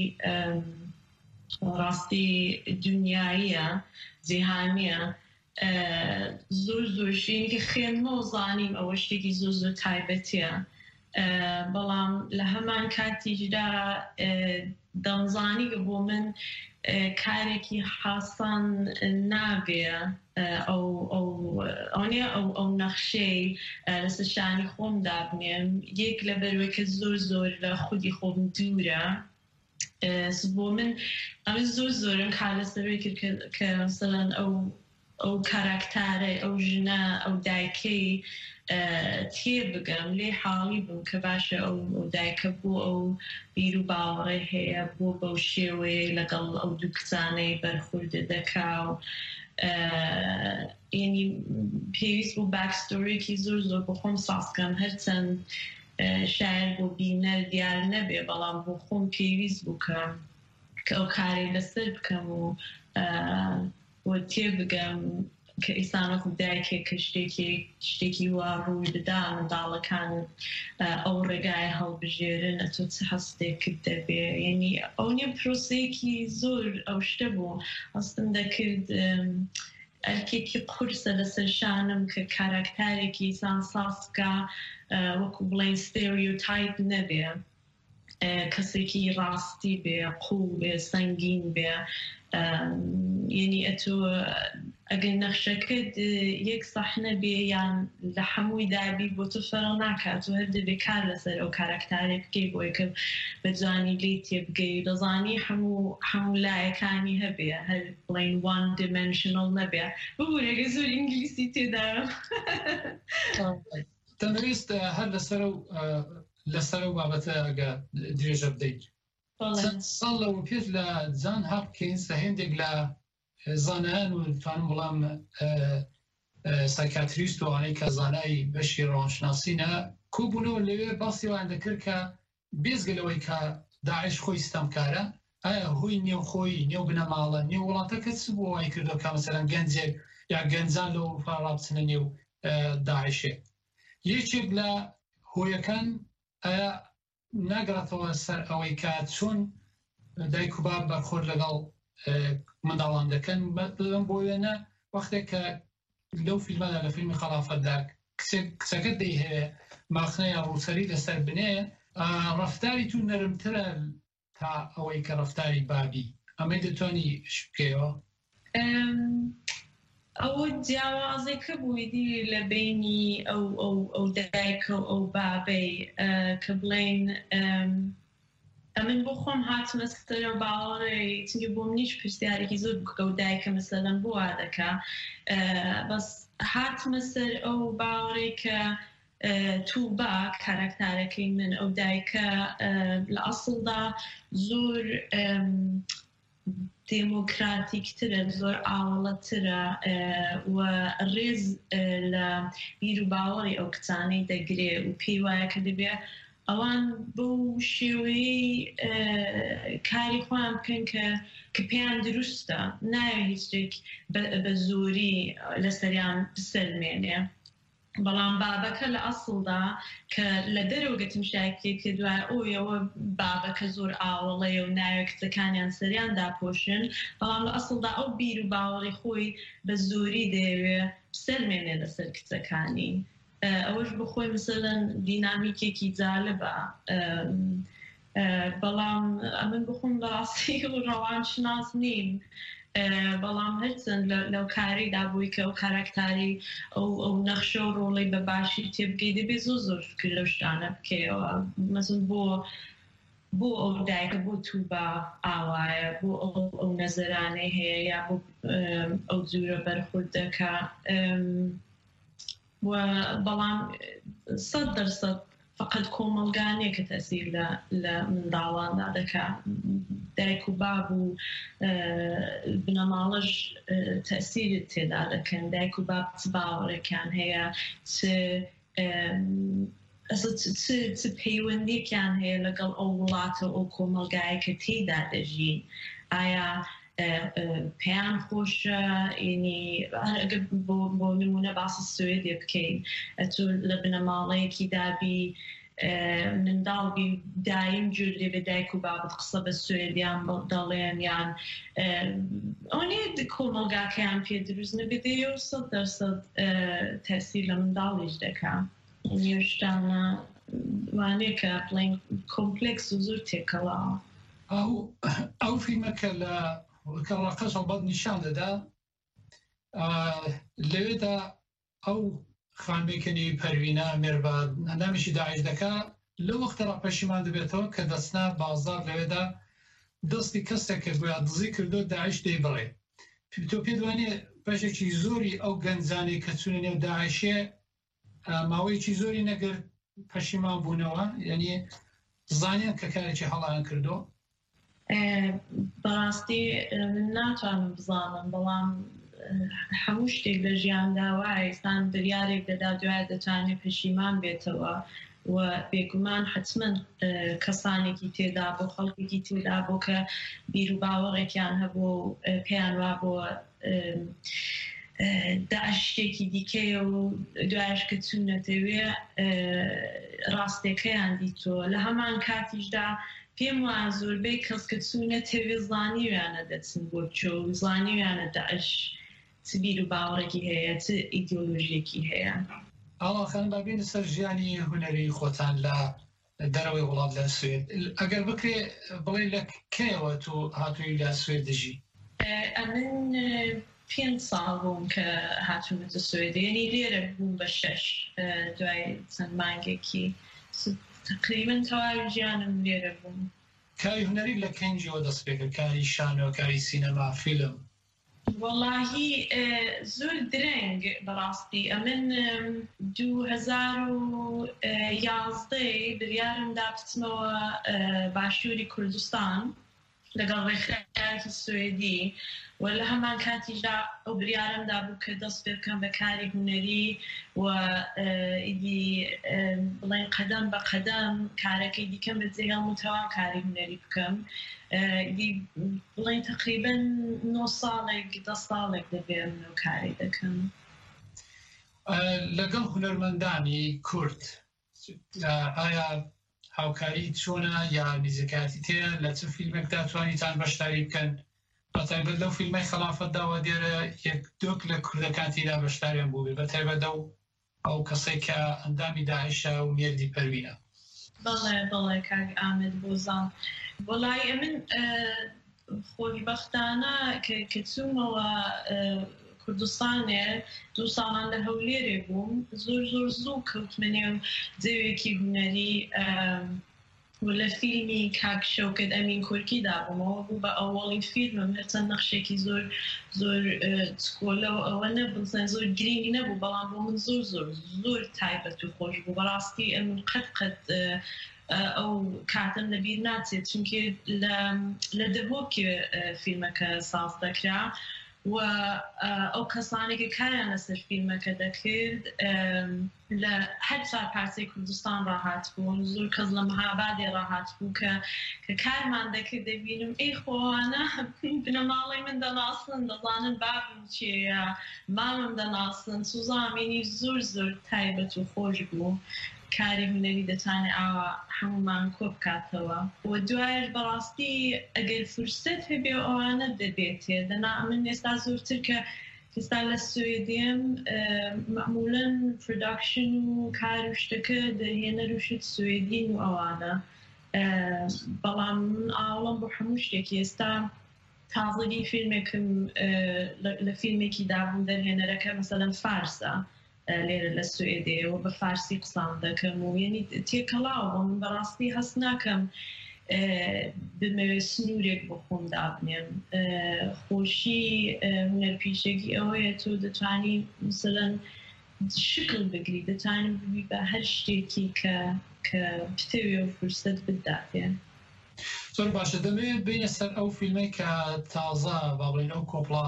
ڕاستی دنیاییە جیهانیە زۆر شتێکی خوێندنەوە زانیم ئەوە شتێکی زۆر تایبەتیە بەڵام لە هەمان کاتیشدا دەمزانی کە بۆ من کارێکی حاسان نابێ ئەو نەخشەی لەسەر شانی خۆم دابنێم یەک لە بەروەی کە زۆر لە خودی خۆم دوورە بۆ من ئەمە زۆرم کار لەسەروی کرد کە مثلەن ئەو کاراکتارە ئەو ژنە ئەو دایکەی تێ بگەم لێ حاڵی بووم کە باشە ئەو دایکە بۆ ئەو بیر و باوەڕێ هەیە بۆ بەو شێوەیە لەگەڵ ئەو دوو کچانەی بەرخوردە دەکا و ینی پێویست بوو باکستۆریەکی زۆر بۆ خۆم سازکەم هەرچەند شاید بۆ بینەر دیار نەبێ بەڵام بۆ خۆم پێویست بوو کە ئەو کارەی لەسەر بکەم و بۆ تێ بگەم کە ئیسانەکو دایکێک کە شتێکی وا ڕووی دەدا منداڵەکانت ئەو ڕێگای هەڵبژێرن ئەتۆ چ هەستێکت دەبێ یعنی ئەو نیە پرۆسەیەکی زۆر ئەو شتە بوو ئەستم دەکرد ئەرکێکی قورسە لەسەر شانم کە کاراکتارێکی ئیسان ساسکە وەکو بڵێن ستێریۆتایپ نەبێ کەسێکی ڕاستی بێ قوڵ بێ سەنگین بێ یعنی ئەتۆ ئەگەر نەخشەکەت یەک سەحنە بێ یان لە هەمووی دابی بۆ تۆ فەرق ناکات و هەر دەبێ کار لەسەر ئەو کارەکتارێ بکەی بۆی کە بە جوانی لێ تێبگەی دەزانی هەموو لایەکانی هەبێ هەر بڵێن وان دیمەنشنەڵ نەبێ ببوورێگە زۆر ئینگلیسی تێداوە
تەنویست هەر لەسەر و بابەتە ئەگە درێژە بدەیت ساڵ لەوە پێش لە جان هاپکینز هێندێک لە زانایان و توانم بڵام سایکاتریست و ئەوانەی کە زانایی بەشی ڕۆانشناسینە کۆبوونەوە لەوێ باسییان دەکرد کە بێزگەلەوەی کە داعش خۆی ستەمکارە ئایا هۆی نێو خۆی نێو بنەماڵە نێو وڵاتەکە چ بۆ وای کردو کە مەسەرەن گەنجێک یا گەنجان لە ئەوروپا ڕابچنە نێو داعشێ یەکێک لە هۆیەکان ئایا ناگەڕێتەوە سەر ئەوەی کە چۆن دایک و باب بەرخۆر لەگەڵ منداڵان دەکەن بڵم بۆ وێنە وەختێک کە لەو فیلمەدا لە فیلمی خەلافەتدا کچەکەت دەی هەیە ماخنەیە ڕووسەری لەسەر بنێ ڕەفتاری تو نەرمترە تا ئەوەی کە ڕەفتاری بابی ئەمەی دەتوانی شکەوە
ئەوە جیاوازێکە بوویدی لە بینی ئەو دایکە و ئەو بابەی کە بڵێن ئەمن بۆ خۆم هاتمە سەرە باوەڕێ چونکە بۆم نیش پرسیارێکی زۆر بکە و دایکە مەسەلەن بۆ وا دەکا بەس هاتمە سەر ئەو باوەڕێ کە تووبا کاراکتارەکەی من ئەو دایکە لە ئەسڵدا زۆر دموکراتیکترە زۆر ئاوەڵەترە و ڕێز لە بیر و باوەڕی ئەو کچانەی دەگرێ و پێی وایە کە دەبێ ئەوان بۆ شێوەیەی کاری خۆیان بکەن کە پێیان دروستە ناوێ هیچ شتێک بە زۆری لەسەریان بسەلمێنێ بەڵام بابەکە لە ئەسڵدا کە لە دەرەوە گەتمشایەکی کە دوای ئەوەوە بابەکە زۆر ئاوەڵەیە و ناوێ کچەکانیان سەریان داپۆشن بەڵام لە ئەسڵدا ئەو بیر و باوەڕی خۆی بە زۆری دەیەوێ بسەلمێنێ لەسەر کچەکانی ئەوەش بخۆی مثلەن دینامیکێکی جالبە بەڵام ئەمن بخۆم بەڕاستی ڕەوانشناس نیم بەڵام هەرچەند لەو کاریدا بووی کە ئەو کاراکتاری ئەو نەخشە و ڕۆڵی بە باشی تێبگەی دەبێ زۆر فکر لەو شتانە بکەیەوە مەسن بۆ ئەو دایکە بۆ تووبە ئاوایە بۆ ئەو نەزەرانەی هەیە یا بۆ ئەو جوورە بەرخوردەکە بەڵام 100% فقط کۆمەلگانەیە کە تەسیر لە منداڵاندا دەکا دایک و باب و بنەماڵەش تەسیرت تێدا دەکەن دایک و باب چ باوەڕێکیان هەیە چ پەیوەندیەکیان هەیە لەگەڵ ئەو وڵاتە ئەو کۆمەلگایە کە تێدا دەژین ئایا پێیان خۆشە بۆ نمونە باسی سوێدێ بکەین ئەتۆ لە بنەماڵەیەکی دابی منداڵبی دایم جور لێ بە دایک و بابت قسە بە سوێدیان دەڵێن یان ئەوەیە کۆمەلگاکەیان پێ دروست نەبێتەوە و 100% تەسیر لە منداڵیش دەکا نیشتانە وانەیە کە بڵین کۆمپلێکس و زۆر تێکەڵا.
ئەو فیلمەکە لە ڕقەش هەڵبەت نیشان دەدا لەوێدا ئەو خانبێکەنی پەروینە مێرباد ئەندامیشی داعش دەکا لە وەختەڕ پەشیمان دەبێتەوە کە دەستنا بازار لەوێدا دەستی کەسێک کرد بۆ دزی کردو داعش دەی بڕێ تۆ پێ دوانێ بەشێکی زۆری ئەو گەنجانەی کە چوونە نێو داعشێ ماوەیەکی زۆری نەگەر پەشیمان بوونەوە یعنی زانیان کە کارێکی هەڵیان کردو.
بەڕاستی ناتوانم بزانم بەڵام هەموو شتێک لە ژیاندا وایە ئێستان بریارێک دەدا دوای دەتوانێت پەشیمان بێتەوە و بێگومان حتمما کەسانێکی تێدا بۆ خەڵکێکی تێدا بۆ کە بیر و باوەڕێکیان هەبوو پێیان وا بۆ داعش شتێکی دیکەیە و دوایش کە چوونەتەوێ ڕاستێکەیان دیتۆ لە هەمان کاتیشدا پێم وایە زۆربەی کەس کە چوونەتەوێ زانیویانە دەچن بۆ چۆ و زانیویانە داعش چ بیر و باوەڕێکی هەیە چ ئیدیۆلۆژیەکی هەیە.
ئاڵاخان بابینە سەر ژیانی هونەری خۆتان لە دەرەوەی وڵات لە سوێد ئەگەر بکرێ بڵێ لە کەیەوە تۆ هاتووی لە سوێد دژی؟
ئەمن 5 ساڵ بووم کە هاتوومەتە سوێد یعنی لێرە بووم بە 6 دوای چەند مانگێکی تقریباً تەواوی ژیانم لێرە بووم.
کاری هونەری لە کەنجەوە دەست پێ کرد کاری شانۆ کاری سینەما فیلم؟
واللهی زۆر درەنگ بەڕاستی ئەمن 2011 بریارم دا بچمەوە باشووری کوردستان لەگەڵ ڕێکخراوێکی سوێدی و لە هەمان کاتیشدا ئەو بریارمدا بوو کە دەست پێ بکەم بە کاری هونەری و ئیدی بڵێن قەدەم بە قەدەم کارەکەی دیکەم بە جێ هەموو کاری هونەری بکەم بڵێن تقریباً 9 ساڵێک 10 ساڵێک دەبێ منەوە کاری دەکەم.
لەگەڵ هونەرمەندانی کورد ئایا هاوکاری چۆنە یا نزیکاتی تێە لە چ فیلمێکدا توانیتان بەشداری بکەن بەتایبەت لەو فیلمەی خەلافەتداوە دیێرە یەک دۆک لە کوردەکان تێدا بەشداریان بوو بێ بەتایبەت ئەو کەسێک کە ئەندامی داعشە و مێردی پەروینە؟
بەڵێ کاک ئامێد بۆزان وەڵای ئەمن خۆشبەختانە کە چوومەوە کوردستانێ 2 ساڵان لە هەولێرێ بووم زۆر زوو کەوتمە نێو جێوێکی هونەری و لە فیلمی کاک شەوکەت ئەمین کورکیدا بوومەوە بوو بە ئەوڵین فیلمم هەرچەند نەخشێکی زۆر چکۆلەوە ئەوە نەبوو زۆر گرنگی نەبوو بەڵام بۆ من زۆر تایبەت و خۆش بوو بەڕاستی ئەمن قەت ئەو کاتم لەبیر ناچێت چونکە لە دەبۆکی فیلمەکە ساز دەکرا و ئەو کەسانێکی کاریان لەسەر فیلمەکە دەکرد لە هەر چوار پارچەی کوردستان ڕاهات بوون زۆر کەس لە مەهابادێ ڕاهات بوو کە کارمان دەکرد دەبینم ئەی خۆوانە بنەماڵی من دەناسن دەزانن بابم چێە مامم دەناسن سوزامینی زۆر تایبەت و خۆش بوو کاری هونەری دەتوانێت ئاوا هەمومان کۆ بکاتەوە و دوایش بەڕاستی ئەگەر فرسەت هەبێ ئەوانە دەبێتێ دەنا من ئێستا زۆرتر کە ئێستا لە سوێدیم معمولاً پرۆداکشن و کار و شتەکە دەهێنە روشت سوێدین و ئەوانە بەڵام من ئاوڵم بۆ هەموو شتێکی ئێستا تازەگی فیلمێکم لە فیلمێکی دابووم دەرهێنەرەکە مەسەلەن فارسە لێرە لە سوێدەوە بە فارسی قسان دەکەم و یعنی تێکەڵاو بۆ من بەڕاستی هەست ناکەم بمەوێت سنوورێک بۆ خۆم دابنێم خۆشی هونەرپیشەکی ئەوەیە تۆ دەتوانی مثلەن شکل بگری دەتوانم ببی بە هەر شتێکی کە پتەوێ و فرسەت بداتێ.
زۆر باشە دەمەوێت بینە سەر ئەو فیلمەی کە تازە با بڵێن ئەو کۆپڵا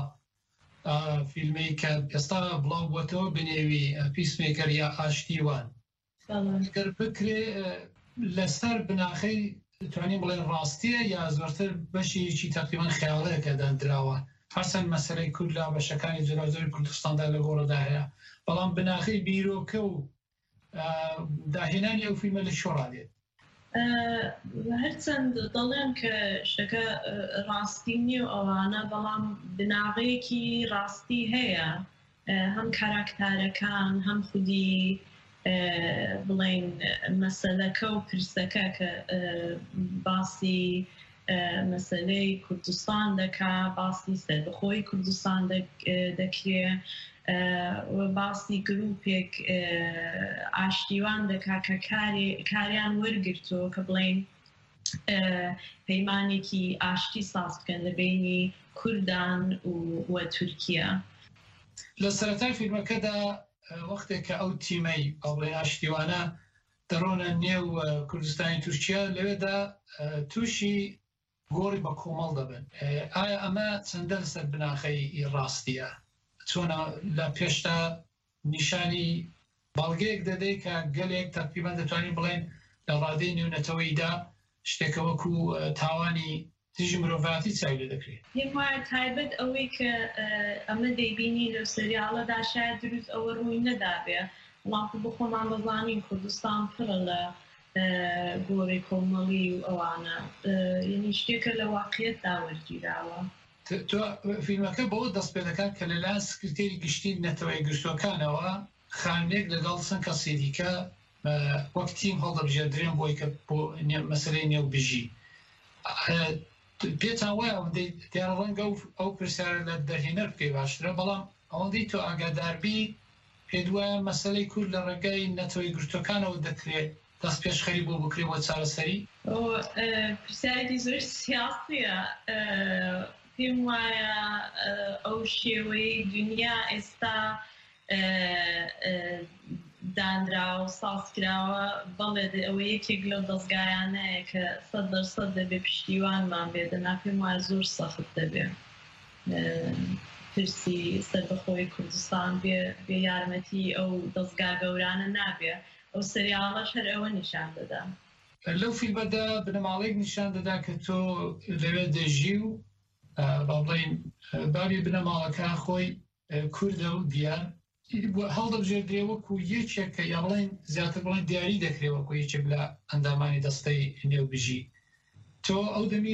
فیلمی کە ئێستا بڵاو بووەتەوە بنێوی پیسمێکەر یا ئاشتیوان گەر بکرێ لەسەر بناخەی توانین بڵێن ڕاستیە یا زۆرتر بەشێکی تەقریباً خەیاڵەیەکە دانراوە هەرچەند مەسەلەی کورد لە بەشەکانی جۆرەزۆری کوردستاندا لە گۆڕەدا هەیە بەڵام بناخەی بیرۆکە و داهێنانی ئەو فیلمە لە شۆڕا دێت.
هەرچەند دەڵێن کە شتەکە ڕاستی نیە و ئەوانە بەڵام بناغەیەکی ڕاستی هەیە هەم کاراکتارەکان هەم خودی بڵین مەسەلەکە و پرسەکە کە باسی مەسەلەی کوردستان دەکا باسی سەربەخۆی کوردستان دەکرێ باسی گروپێک ئاشتیوان دەکا کە کاریان وەرگرتووە کە بڵین پەیمانێکی ئاشتی ساز بکەن لە بینی کوردان و تورکیا.
لە سەرەتای فیلمەکەدا وەختێک کە ئەو تیمەی ئەوڵێ ئاشتیوانە دەڕۆنە نێو کوردستانی تورکیا لەوێدا تووشی گۆڕی بە کۆمەڵ دەبن. ئایا ئەمە چەندە لەسەر بناخەی ڕاستیە؟ چۆنە لە پێشتا نیشانی باڵگەیەک دەدەی کە گەلێک تەقریبان دەتوانین بڵێن لە ڕادەی نێونەتەوەیدا شتێکە وەکو تاوانی تیژی مرۆڤاتی چاوی لێ دەکرێت.
پێم وایە تایبەت ئەوەی کە ئەمە دەیبینی لە سەریاڵەدا شاید دروست ئەوە ڕووی نەدابێ. وڵام بۆ خۆمان بەزانین کوردستان پڕە لە گۆڕی کۆمەڵی و ئەوانە یعنی شتێکە لە واقعیەتدا وەرگیراوە.
فیلمەکە بەوە دەست پێ دەکات کە لەلایەن سکرتێری گشتی نەتەوەی گرتوەکانەوە خانێک لەگەڵ چەند کەسێکیکە وەک تیم هەڵدەبژێردرێن بۆی کە بۆ مەسەلەی نێوبژی. پێتان وایە دیارە ڕەنگە ئەو پرسیارە لە دەرهێنەر بکەی باشترە، بەڵام ئەوەندەی تۆ ئاگاداربی پێ دوایە مەسەلەی کورد لە ڕێگای نەتەوەی گرتوەکانەوە دەکرێت دەست پێشخەری بۆ بکرێت بۆ چارەسەری؟
پرسیارێکی زۆر سیاسیە. پێم وایە ئەو شێوەی دنیا ئێستا دانراوە و سازکراوە بەڵێ ئەوە یەکێک لەو دەستگایانەیە کە 100% دەبێ پشتیوانمان بێدەنا پێم وایە زۆر سەخت دەبێ پرسی سەربەخۆی کوردستان بێ یارمەتی ئەو دەستگا گەورانە نابێ. ئەو سەریاڵەش هەر ئەوە نیشان دەدا.
لەو فیلمەدا بنەماڵەیەک نیشان دەدا کە تۆ لەوێ دەژی و باڵین بابی بنەماڵەکە خۆی کوردە و دیار هەڵدەبژێردرێ وەکو یەکێک کە یا بڵین زیاتر بڵین دیاری دەکرێت وەکو یەکێک لە ئەندامانی دەستەی نێوبژی. تۆ ئەو دەمیر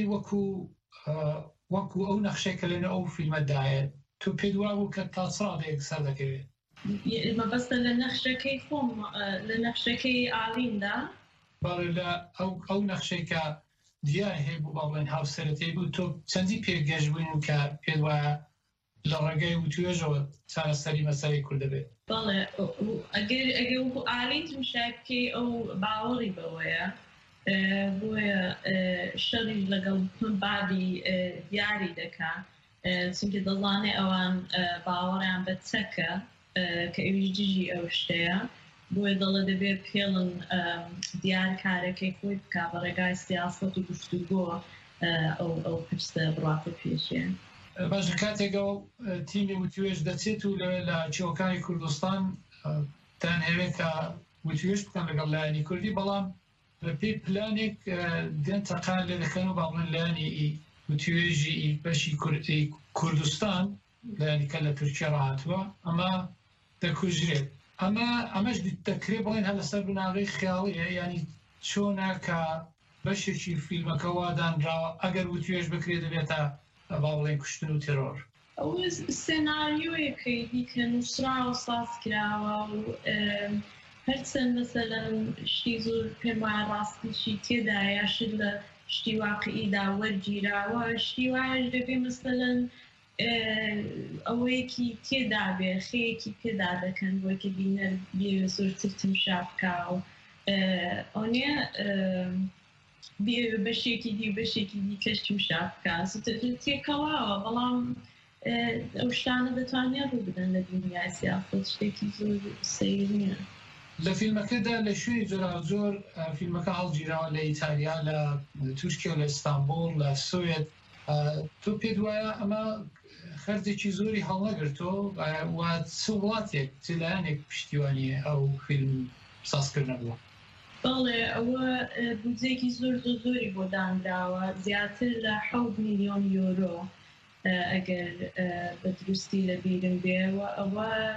وەکو ئەو نەخشەیە کە لەنە ئەو فیلمەدایە تۆ پێ دوا بوو کە تا سڕادێک سەر دەکەوێت.
مەبەستە لە نەخشەکەی خۆم لە نەخشەکەی ئاڵیندا
باڵێ لە ئەو نەخشەی کە دیار هەیە بوو باڵێن هاوسەرەتی بوو تۆ چەندی پێگەشت بووین کە پێ وایە لە ڕێگەی وتوێژەوە چارەسەری مەسەلەی کورد دەبێت؟
بەڵێ ئەگەر ئالین مشای بکەی ئەو باوەڕی بەوەیە بۆیە شەڕی لەگەڵ بابی دیاری دەکا چونکە دەزانێ ئەوان باوەڕیان بە چەکە کە ئەویش دژی ئەو شتەیە بۆیە دەڵێ دەبێت پێڵن دیار کارەکەی خۆی بکا بە ڕێگای سیاست و گفتوگۆ ئەو پرسە بڕاتە پێشێ.
باش کاتێکە تیمی وتوێژ دەچێت و لە چێوەکانی کوردستان تەنهەوێت کە وتوێژ بکەن لەگەڵ لایەنی کوردی، بەڵام لە پێی پلانێک دێن تەقان لێ دەکەن و باڵێن لایەنی وتوێژی بەشی کوردستان لایەنیکە لە تورکیا ڕاهاتووە ئەمە دەکوژرێت. ئەمەش دەکرێت بڵێن هە لەسەر بناغی خیاڵیە، ینی چۆنە کە بەشێکی فیلمەکە وادانراوە ئەگەر وتوێژ بکرێت دەبێتە باڵێن کوشتن و تێرۆر.
ئەو سێناریۆیەکەی کە نووسراوە ساز کراوە و هەرچەند مەسەلەن شتی زۆر پێم وایە ڕاستیشی تێدایە شت لە شتی واقعیدا وەرگیراوە شتی وایەش دەبێ مەسەلەن ئەوەیەکی تێدا بێ خەیەکی پێدا دەکەن بۆیکە بینەر بێ زۆرتر تمشا بکا و ئەوێ بەشێکی دی بەشێکی دی کەشتم شافکە تێکەواوە، بەڵام ئەو شتانە دەتوانێت ڕوو بدەن لە دنیای سیاست شتێکی زۆر سەیر نییە.
لە فیلمەکەدا لە شوێنی زۆر فیلمەکە هەڵگیراوە لە ئیتالیا لە تورکیا و لە ئیستانبول لە سوێد. تۆ پێ وایە ئەمە خەرجێکی زۆری هەڵنەگرتۆ و چ وڵاتێک چ لایەنێک پشتیوانیە ئەو فیلم سازکردنە بووە؟
بەڵێ ئەوە بودجێکی زۆری بۆ دانراوە زیاتر لە 7 میلیۆن یۆرۆ ئەگەر بە دروستی لە بیرم بێەوە ئەوە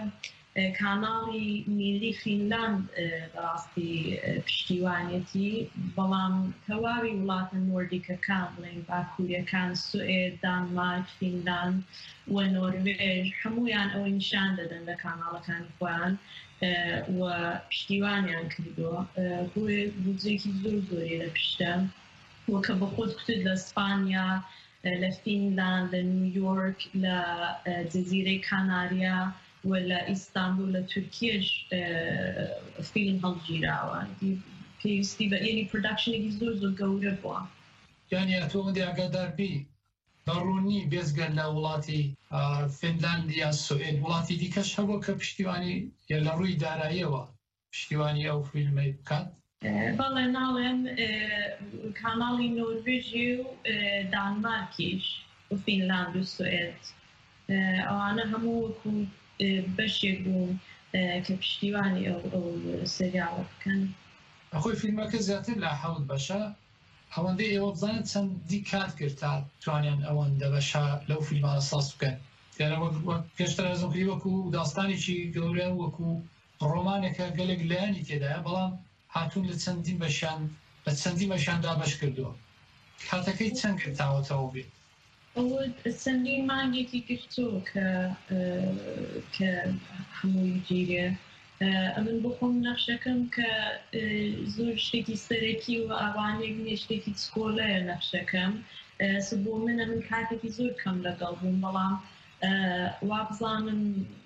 کاناڵی میلی فینلاند بەڕاستی پشتیوانێتی بەڵام تەواوی وڵاتە نۆردیکەکان بڵێن باکووریەکان سوئێد دانمارک فینلاند و نۆروێژ هەمویان ئەوەی نیشان دەدەن لە کاناڵەکانی خۆیان و پشتیوانیان کردووە بۆیە بودجێکی زۆری لە پشتە وەکە بە خۆت کوتت لە ئیسپانیا لە فینلاند لە نیویۆرک لە جەزیرەی کاناریا و لە ئیستانبول لە تورکیەش فیلم هەڵگیراوە پێویستی بە ئێنی پرۆداکشنێکی زۆر گەورە بووە
یانی تۆ ئاگاداربی بەڕوونی بێزگە لە وڵاتی فینلاندیا سوئێد وڵاتی دیکەش هەبوو کە پشتیوانی لە ڕووی داراییەوە پشتیوانی ئەو فیلمەی بکات
بەڵێ ناڵێن کاناڵی نۆروێژی و دانمارکیش و فینلاند و سوئێد ئەوانە هەموو وەکو بەشێک بوون کە پشتیوانی ئەو سریاڵە بکەن
ئەخۆی فیلمەکە زیاتر لە 7 بەشە ئەوەندەی ئێوە بزانێت چەندی کات کرد تا توانیان ئەوەندە بەشە لەو فیلمانە ساز بکەن پێشتر ئەزمکری وەکو داستانێکی گەورە وەکو ڕۆمانێکە گەلێک لایانی تێدایە بەڵام هاتوون لە چەندی بەشاندا بەش کردووە کاتەکەی چەند گرتاوەتەوە بێت
ئەوە چەندی مانگێکی گرتووە کە هەمووی گیرێ ئەمن بخۆم نەخشەکەم کە زۆر شتێکی سەرەکی و ئاوانێک نیە شتێکی چکۆلەیە نەخشەکەم بۆ منە من کاتێکی زۆر کەم لەگەڵ بووم بەڵام وا بزانم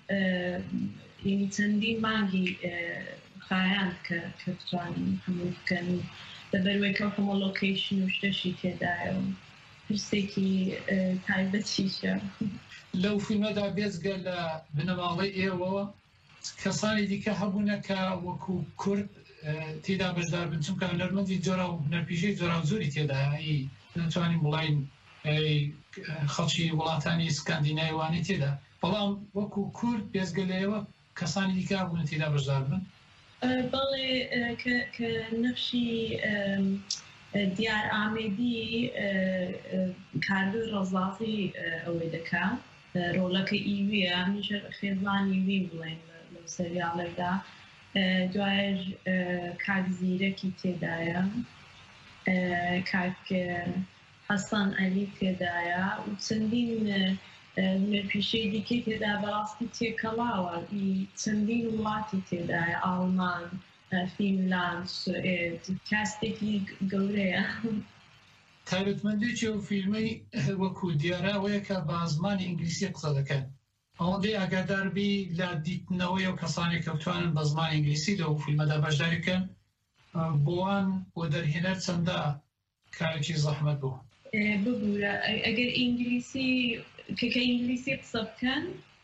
چەندی مانگی خایان کە بتوانین هەموو بکەن لەبەروەی کەوتمە لۆکیشن و شتەشی تێدایە و پرسێکی تایبەتیشە
لەو فیلمەدا بێزگە لە بنەماڵی ئێوەوە کەسانی دیکە هەبوونە کە وەکو کورد تێدا بەشدار بن چونکە هونەرمەندی جۆرا و هونەرپیژەی جۆرا و زۆری تێدایی نەتوانین بڵین خەڵکی وڵاتانی سکاندیناویوانی تێدا بەڵام وەکو کورد بێزگە لەوە کەسانی دیکە هەبوونە تێدا بەشدار بن
بەڵێ کە نەخشی دیار ئامێدی کاردوی ڕەزازی ئەوەی دەکا ڕۆڵەکە ئیویە میشە خێزانی وی بڵێن لەو سەریاڵێکدا دوایش کاک زیرەکی تێدایە کاک حەسەن ئەلی تێدایە و چەندین نەرپیشەی دیکەی تێدا بەڕاستی تێکەڵاوە چەندین وڵاتی تێدایە ئاڵمان فینلاند سوئێد کاستێکی گەورەیە
تایبەتمەندێکی ئەو فیلمەی وەکو دیارەوەیە کە بە زمانی ئینگلیسی قسە دەکەن ئەوەندەی ئاگاداربی لە دیتنەوەی و کەسانی کە بتوانن بە زمانی ئینگلیسی لەو فیلمەدا بەشداری بکەن بۆوان بۆ دەرهێنەر چەندە کارێکی زەحمەت بوو
ببوورە ئەگەر ئینگلیسی کە ئینگلیسی قسە بکەن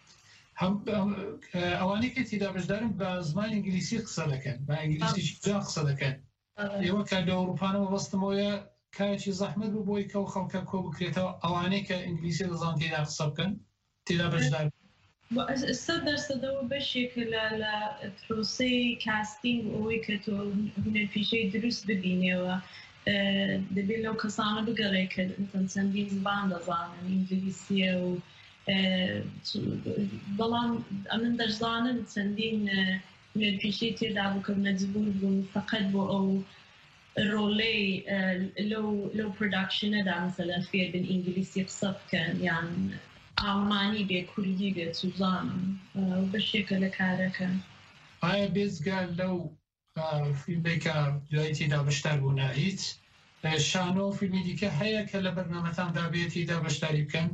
ئەوانەی کە تێدا بەشدارن بە زمانی ئینگلیسی قسە دەکەن بە ئینگلیسیی جا قسە دەکەن ئێوە کە لە ئەوروپانەوە وەستمەوەیە کارێکی زەحمەت بوو بۆی کە خەڵکە کۆ بکرێتەوە ئەوانەی کە ئینگلیسی دەزان تێدا قسە بکەن تێدا بەشدار
100% بەشێکە لە پرۆسەی کاستینگ ئەوەی کە تۆ هونەرپیشەی دروست ببینێەوە دەبێت لەو کەسانە بگەڕێ کە چەندین زبان دەزانن ئینگلیسیە و بەڵام ئەمن دەشزانن چەندین هونەرپیشەی تێدا بوو کە مەجبور بوون فقط بۆ ئەو ڕۆڵەی لەو پرۆداکشنەدا مەسەلەن فێر بن ئینگلیسی قسە بکەن یان ئاڵمانی بێ کوردی بێت سوزانم بەشێکە لە کارەکە
ئایا بێزگە لەو فیلمێکە دوای تێدا بەشدار بوونا هیچ شانۆ فیلمی دیکە هەیە کە لە بەرنامەتاندا بێت تێدا بەشداری بکەن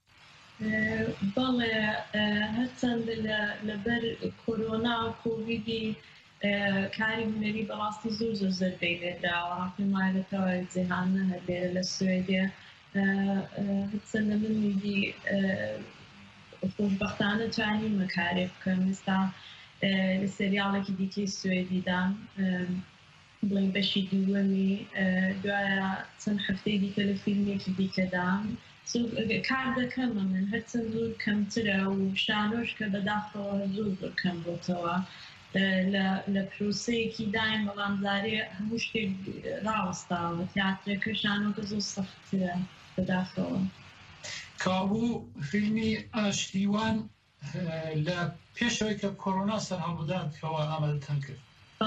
بەڵێ هەرچەند لەبەر کۆرۆنا و کۆڤیدی کاری هونەری بەڕاستی زۆر زەربەی لێدراوە پێمایەتەوە جیهانە هەر لێرە لە سوێدیا هەرچەندە من میدی خۆشبەختانە توانیمە کارێ بکەم ئێستا لە سریاڵێکی دیکەی سوێدیدا بڵێن بەشی دووەمی دوایە چەند هەفتەی دیکە لە فیلمێکی دیکەدام کار دەکەمە من هەرچەند زۆر کەمترە و شانۆش کە بەداخەوە زۆر کەم بۆتەوە لە پرۆسەیەکی دایم بەڵام زارێ هەموو شتێک ڕاوەستاوە تیاترەکە شانۆکە زۆر سەختترە بەداخەوە
کابوو فیلمی ئاشتیوان لە پێشەوەی کە کۆرۆنا سەر هەڵبدات کەەوە ئامادەتان کرد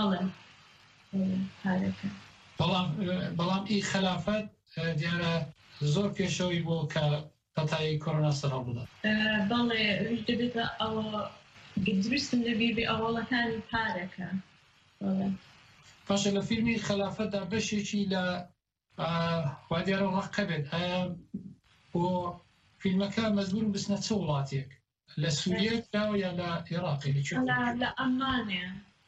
بەڵام ئی خلافەت دیارە زۆر پێشەوەی بۆ کە پەتایی کۆرۆنا سەر هەڵبدات
بەڵێ دەبێتە ئەوە دروستم لەبێ ئەوڵەکانی پارەکە
پاشە لە فیلمی خلافەتدا بەشێکی لە وا دیارە ڕەقە بێت بۆ فیلمەکە مەزبور بستنە چه وڵاتێک لە سووریە کراوە یا لە عێراقی
لە ئەمانێ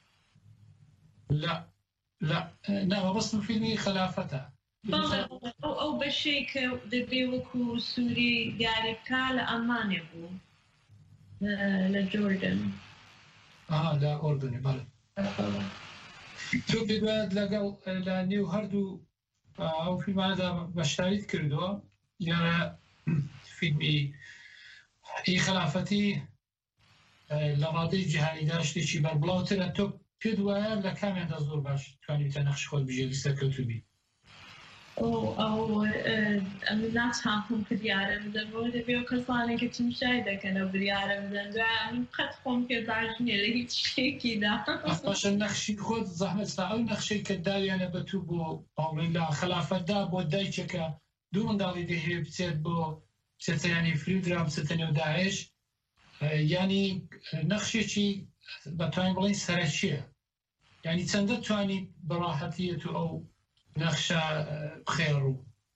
لا ناوەڕستم فیلمی خلافەتە
ئەو بەشەی کە دەبێ وەکو سووری دیارێکا لە ئەمانێ بوو لە جۆردن
لە ئۆردنی بەڵێ تۆ پێدوایەت لەگەڵ لە نێو هەردوو ئەو فیلمانەدا بەشداریت کردووە یانە فیلمی ئی خلافەتی لە ڕادەی جیهانیدا شتێکی بەربڵاوترە تۆ پێت وایە لە کامیاندا زۆر باش توانیتە نەخش خۆت بژێری سەرکەوتوبی
ئەم ناتهاهم کە دیارە بدەن بۆ دەبێ و کەسانێکە تیمشای دەکەن ئەو بریارە بدەن دوایان قەت خۆم پێ باش نییە لە هیچ شتێکیدا
باشە نەخشی خۆت زەحمەتستا ئەو نەخشەی کە داویانە بەتوو بۆ ئاڵین لە خلافەتدا بۆ دایکێکە دوو منداڵی دەهەیە بچێت بۆ بچێتە ینی فرودرا بچێتە نێو داعش ینی نەخشێکی بەتوانین بڵین سەرچیە ینی چەندە توانی بەڕاحەتیەت و ئەو نەخشە بخێڕوو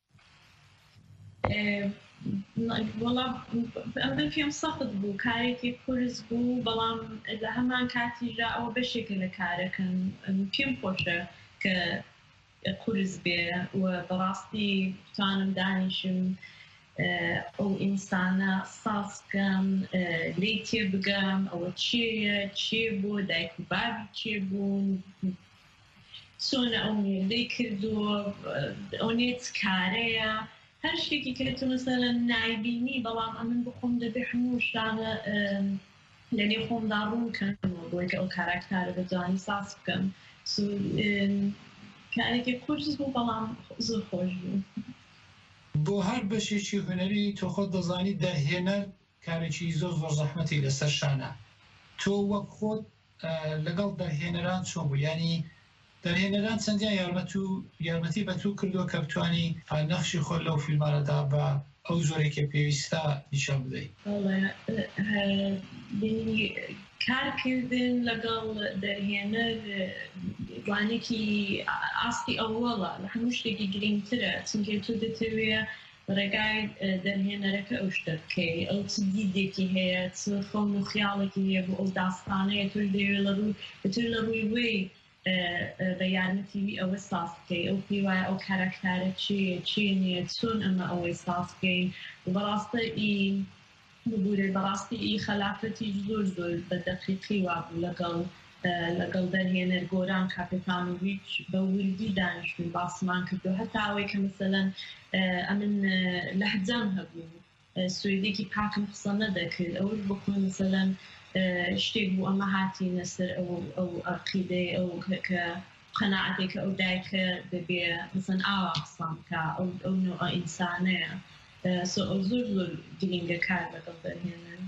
ئەمە پێم سەخت بوو کارێکی قورس بوو بەڵام لە هەمان کاتیژا ئەوە بەشێکە لە کارەکەن پێم خۆشە کە قورس بێ و بەڕاستی توانم دانیشم ئەو ئینسانە ساز بکەم لێ تێ بگەم ئەوە چێە چێ بۆ دایک و بابی چێ بوون چۆنە ئەو لێ کردووە ئەو نێت کارەیە هەر شتێکی کە تۆ مەسەلەن نایبینی بەڵام ئەمن بخۆم دەبێ هەموو شتانە لەنێ خۆمدا ڕوونکەنەوە بۆی کە ئەو کاراکتارە بەجوانی ساز بکەم کارێکی قورس بوو بەڵام زۆر خۆش بوو
بۆ هەر بەشێکی هوەری تۆ خۆت دەزانی دەرهێنەر کارێکی زۆر زۆر زەحمەتی لەسەر شانە تۆ وەک خۆت لەگەڵ دەرهێنەران چۆن بوو ینی دەرهێنەران چەندیان یارمەتی بە تو کردووە کە بتوانی نەخشی خۆت لەو فیلمانەدا بە ئەو زۆرێکە پێویستە نیشان بدەیت
کارکردن لەگەڵ دەرهێنەر دوانێکی ئاستی ئەووەڵە لە هەموو شتێکی گرنگترە چونکە تو دەتەوێ ڕێگای دەرهێنەرەکە ئەو شتە بکەی ئەو چ دیدێکی هەیە چ خۆم و خیاڵێکی هەیە بۆ ئەو داستانەیە تۆ دەوێت لە ڕووی وێی بە یارمەتیوی ئەوە ساز بکەی ئەو پێی وایە ئەو کارەکتارە چێ نیە چۆن ئەمە ئەوەی ساز بکەین بەڕاستە ببوورێ بەڕاستی ئی خلافەتی زۆر زۆر بە دەقیقی وابوو لەگەڵ دەرهێنەر گۆران کاپیتانۆڤیچ بە وردی دانیشتون باسمان کردو هەتا ئەوەی کە مەسەلەن ئەمن لەهجەم هەبوو سوێدێکی پاکم قسە نەدەکرد ئەوش بخۆن مەسەلەن شتێک بوو ئەمە هاتی نەسەر ئەو عەقیدەی ئەو کە قەناعەتێکە ئەو دایکە دەبێ مەسەلەن ئاوا قسەم کە ئەو نوعە ئینسانەیە زۆر زۆر گرنگە کار لەگەڵ دەرهێنەر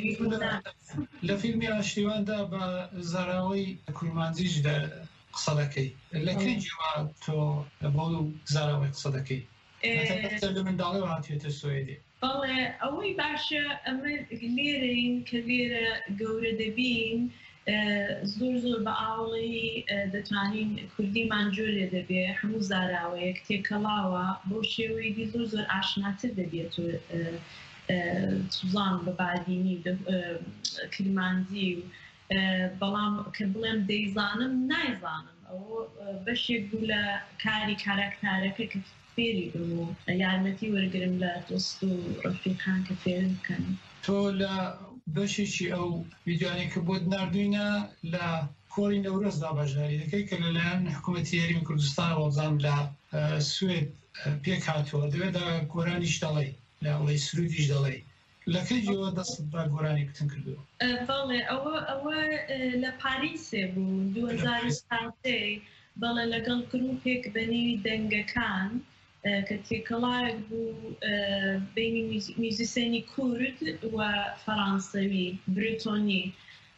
لە فیلمی ئاشتیواندا بە زاراوەی کورمانجیش قسە دەکەی لەکەی جووا تۆ بۆ زاراوەی قسە دەکەی لە منداڵی هاتوێتە سوێدی
بەڵێ ئەوەی باشە ئەمە لێرەین کە لێرە گەورە دەبین زۆر زۆر بە ئاوڵی دەتوانین کوردیمان جۆرێ دەبێ هەموو زاراوەیەک تێکەڵاوە بۆ شێوەیەکی زۆر زۆر ئاشناتر دەبێت سوزان بە بادینی کرمانجی و بەڵام کە بڵێم دەیزانم نایزانم ئەوە بەشێک بوو لە کاری کاراکتارەکە کە فێری بم و یارمەتی وەرگرم لە دۆست و ڕەفیقان کە فێرم بکەن
تۆ لە بەشێکی ئەو ویدیوانێکە بۆت نردوینە لە کۆری نەورۆزدا بەشداری دەکەی کە لەلایەن حکوومەتی یاریمی کوردستان وەڵزان لە سوێد پێک هاتووە دەوێت گۆرانیش دەڵێ لە ئەوڵی سرودیش دەڵێ لەکەی جێوە دەست بە گۆرانی بتن کردووە
بەڵێ ئەوە لە پاریسێ بوو 2013 بەڵێ لەگەڵ گروپێک بەنێوی دەنگەکان كتيكلاي بين ميوزيسيني كورد وفرنساوي بريطاني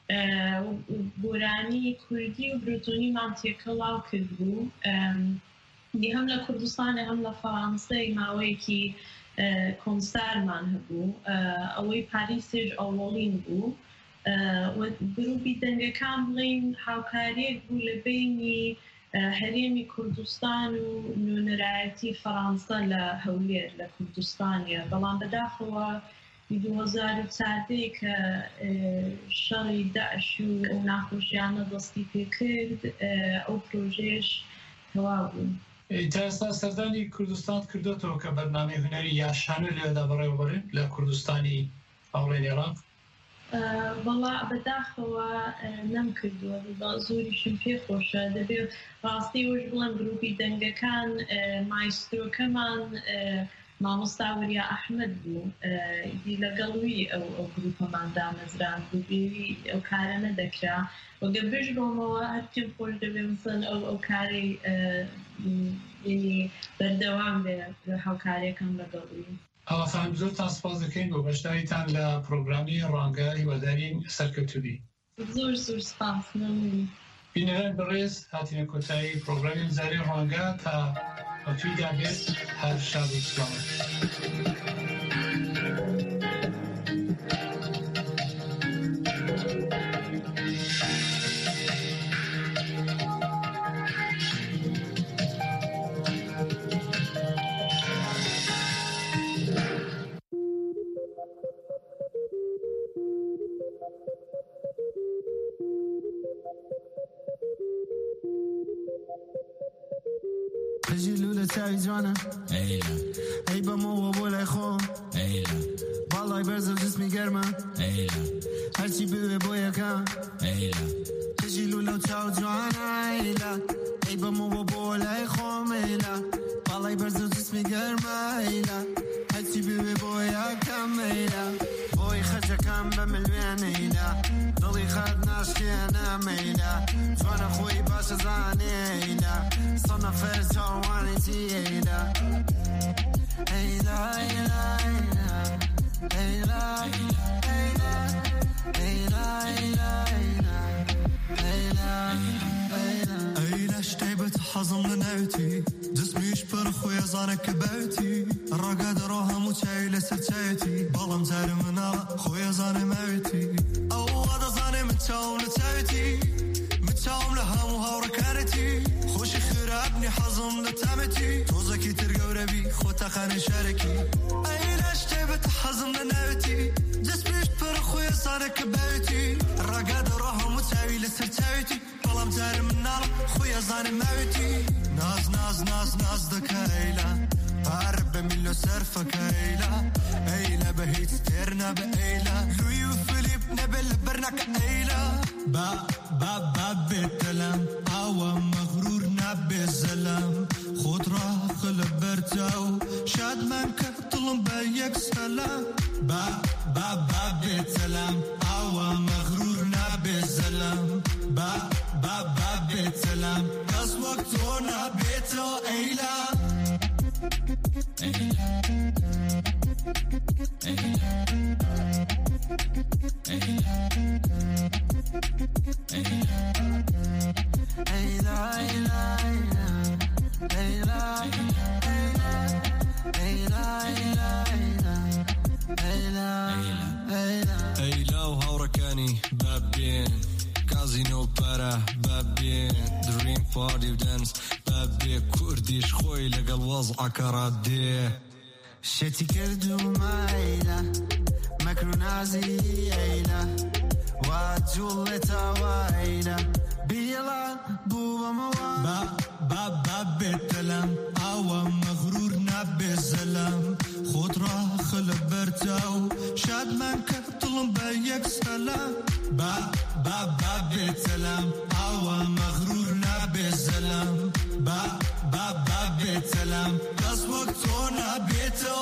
بوراني كردي وبريطاني مانتيكلا كدبو دي هم لكردستان هم لفرنسا ماويكي كونسر من هبو اوي باريسج اولين بو وجروبي دنگه كاملين هاوكاريك بو لبيني هريمي كردستان ونرعيتي فرنسا لهولير لكردستانيا بلان بداخل 2014 كشري داعش وناخوشيانا دستي كرد او بروجيش توابو
تاستا سردانی کردستان کردوتو که برنامه هنری یا شانل دا برای وبرن لکردستانی اولین عراق
والله بداخل نم کردو زوری شمپی خوشه دبی راستی وش بلن گروپی دنگه کان مايسترو كمان ما مستعوريا أحمد بو دي لقلوي أو جروبا من دامزران بوبي أو كارنا دكرا وقبش روما هرتين خوش دبي مثلا أو كاري يعني بردوام بحو كاري كان لقلوي
أو فهم زورتان سپاس دكين وبشتايتان لبروغرامي رانگا ودارين سركتوبي
زور سپاس نموني
بینران برز هاتین کتایی پروگرامی زاری رانگا تا توی دابیت هر شب اسلام
جلولة تاعي جوانا أي بمو ولا يخون والله يبرزل جسمي قرمة هرشي بوي بويا كان جلولة تاعي جوانا أي بمو ولا يخون والله يبرزل جسمي قرمة هرشي بوي بويا كان بوي خرجة كان بمليون ضلي خاد ناشكي أنا ميلا جوانا خوي باشا زانيلا صنع فرز جواني تيلا أيلا أيلا أيلا أيلا أيلا أيلا أيلا أيلا اشتيبت حظم لناوتي جسمي يشبر خويا زانك كباوتي الرقاد روها متشايلة ستايتي بالم زاري منا خويا زاني ماوتي أو هذا زاني متشاوم لتاوتي متشاوم لها مهاورة كارتي خوشي خرابني حظم لتامتي توزكي ترقى وربي خوتا خاني شاركي أيلا اشتيبت حظم لناوتي جسمي يشبر خويا زانك كباوتي الرقاد روها متشايلة ستايتي بالم زاري منا خويا زاني ماوتي ناز ناز ناز ناز دكايلا عرب ملو سرفة كايلا ايلا بهيت ستيرنا بايلا لويو فيليب نبل برناك ايلا با با با بتلم عوا مغرور نبي الزلم خود راه خلب برتاو شاد من كطلم بيك سلام با با با بتلم عوا مغرور نبي الزلم با با با بتلم قص وقتو نبيتو ايلا أيلا وهوركاني بابين كازينو بارا بابين دريم بارتي ودانس بابي كرديش خوي لقى الوضع كرادي شتي كردو مايلا مكرونازي ايلا واجولتا وايلا بيلا بوبا موا با با با بتلم عوا مغرور نبي الزلم خود راه خلب برتاو شاد من كطلم بيك سلام با با با بتلم عوا مغرور نبي الزلم با با با بتلم قص وقتو نبيتو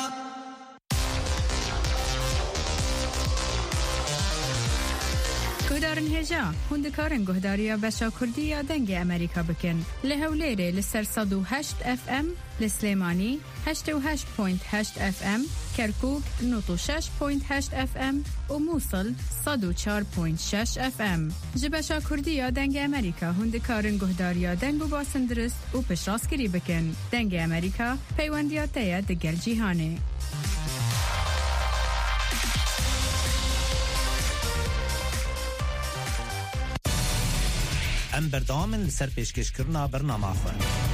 ايلا
گهدارن هجا هندکارن گهداریا بشا کردی یا دنگ امریکا بکن لهولیره لسر 108 اف ام لسلیمانی 88.8 اف ام کرکوک 96.8 اف ام و موصل 104.6 اف ام جبشا کردی یا دنگ امریکا هندکارن گهداریا دنگ و باسندرست و پشراسکری بکن دنگ امریکا پیوندیات تاید دگر جیهانه
ام بردامن لسر پیشکش کرنا برنامه خواه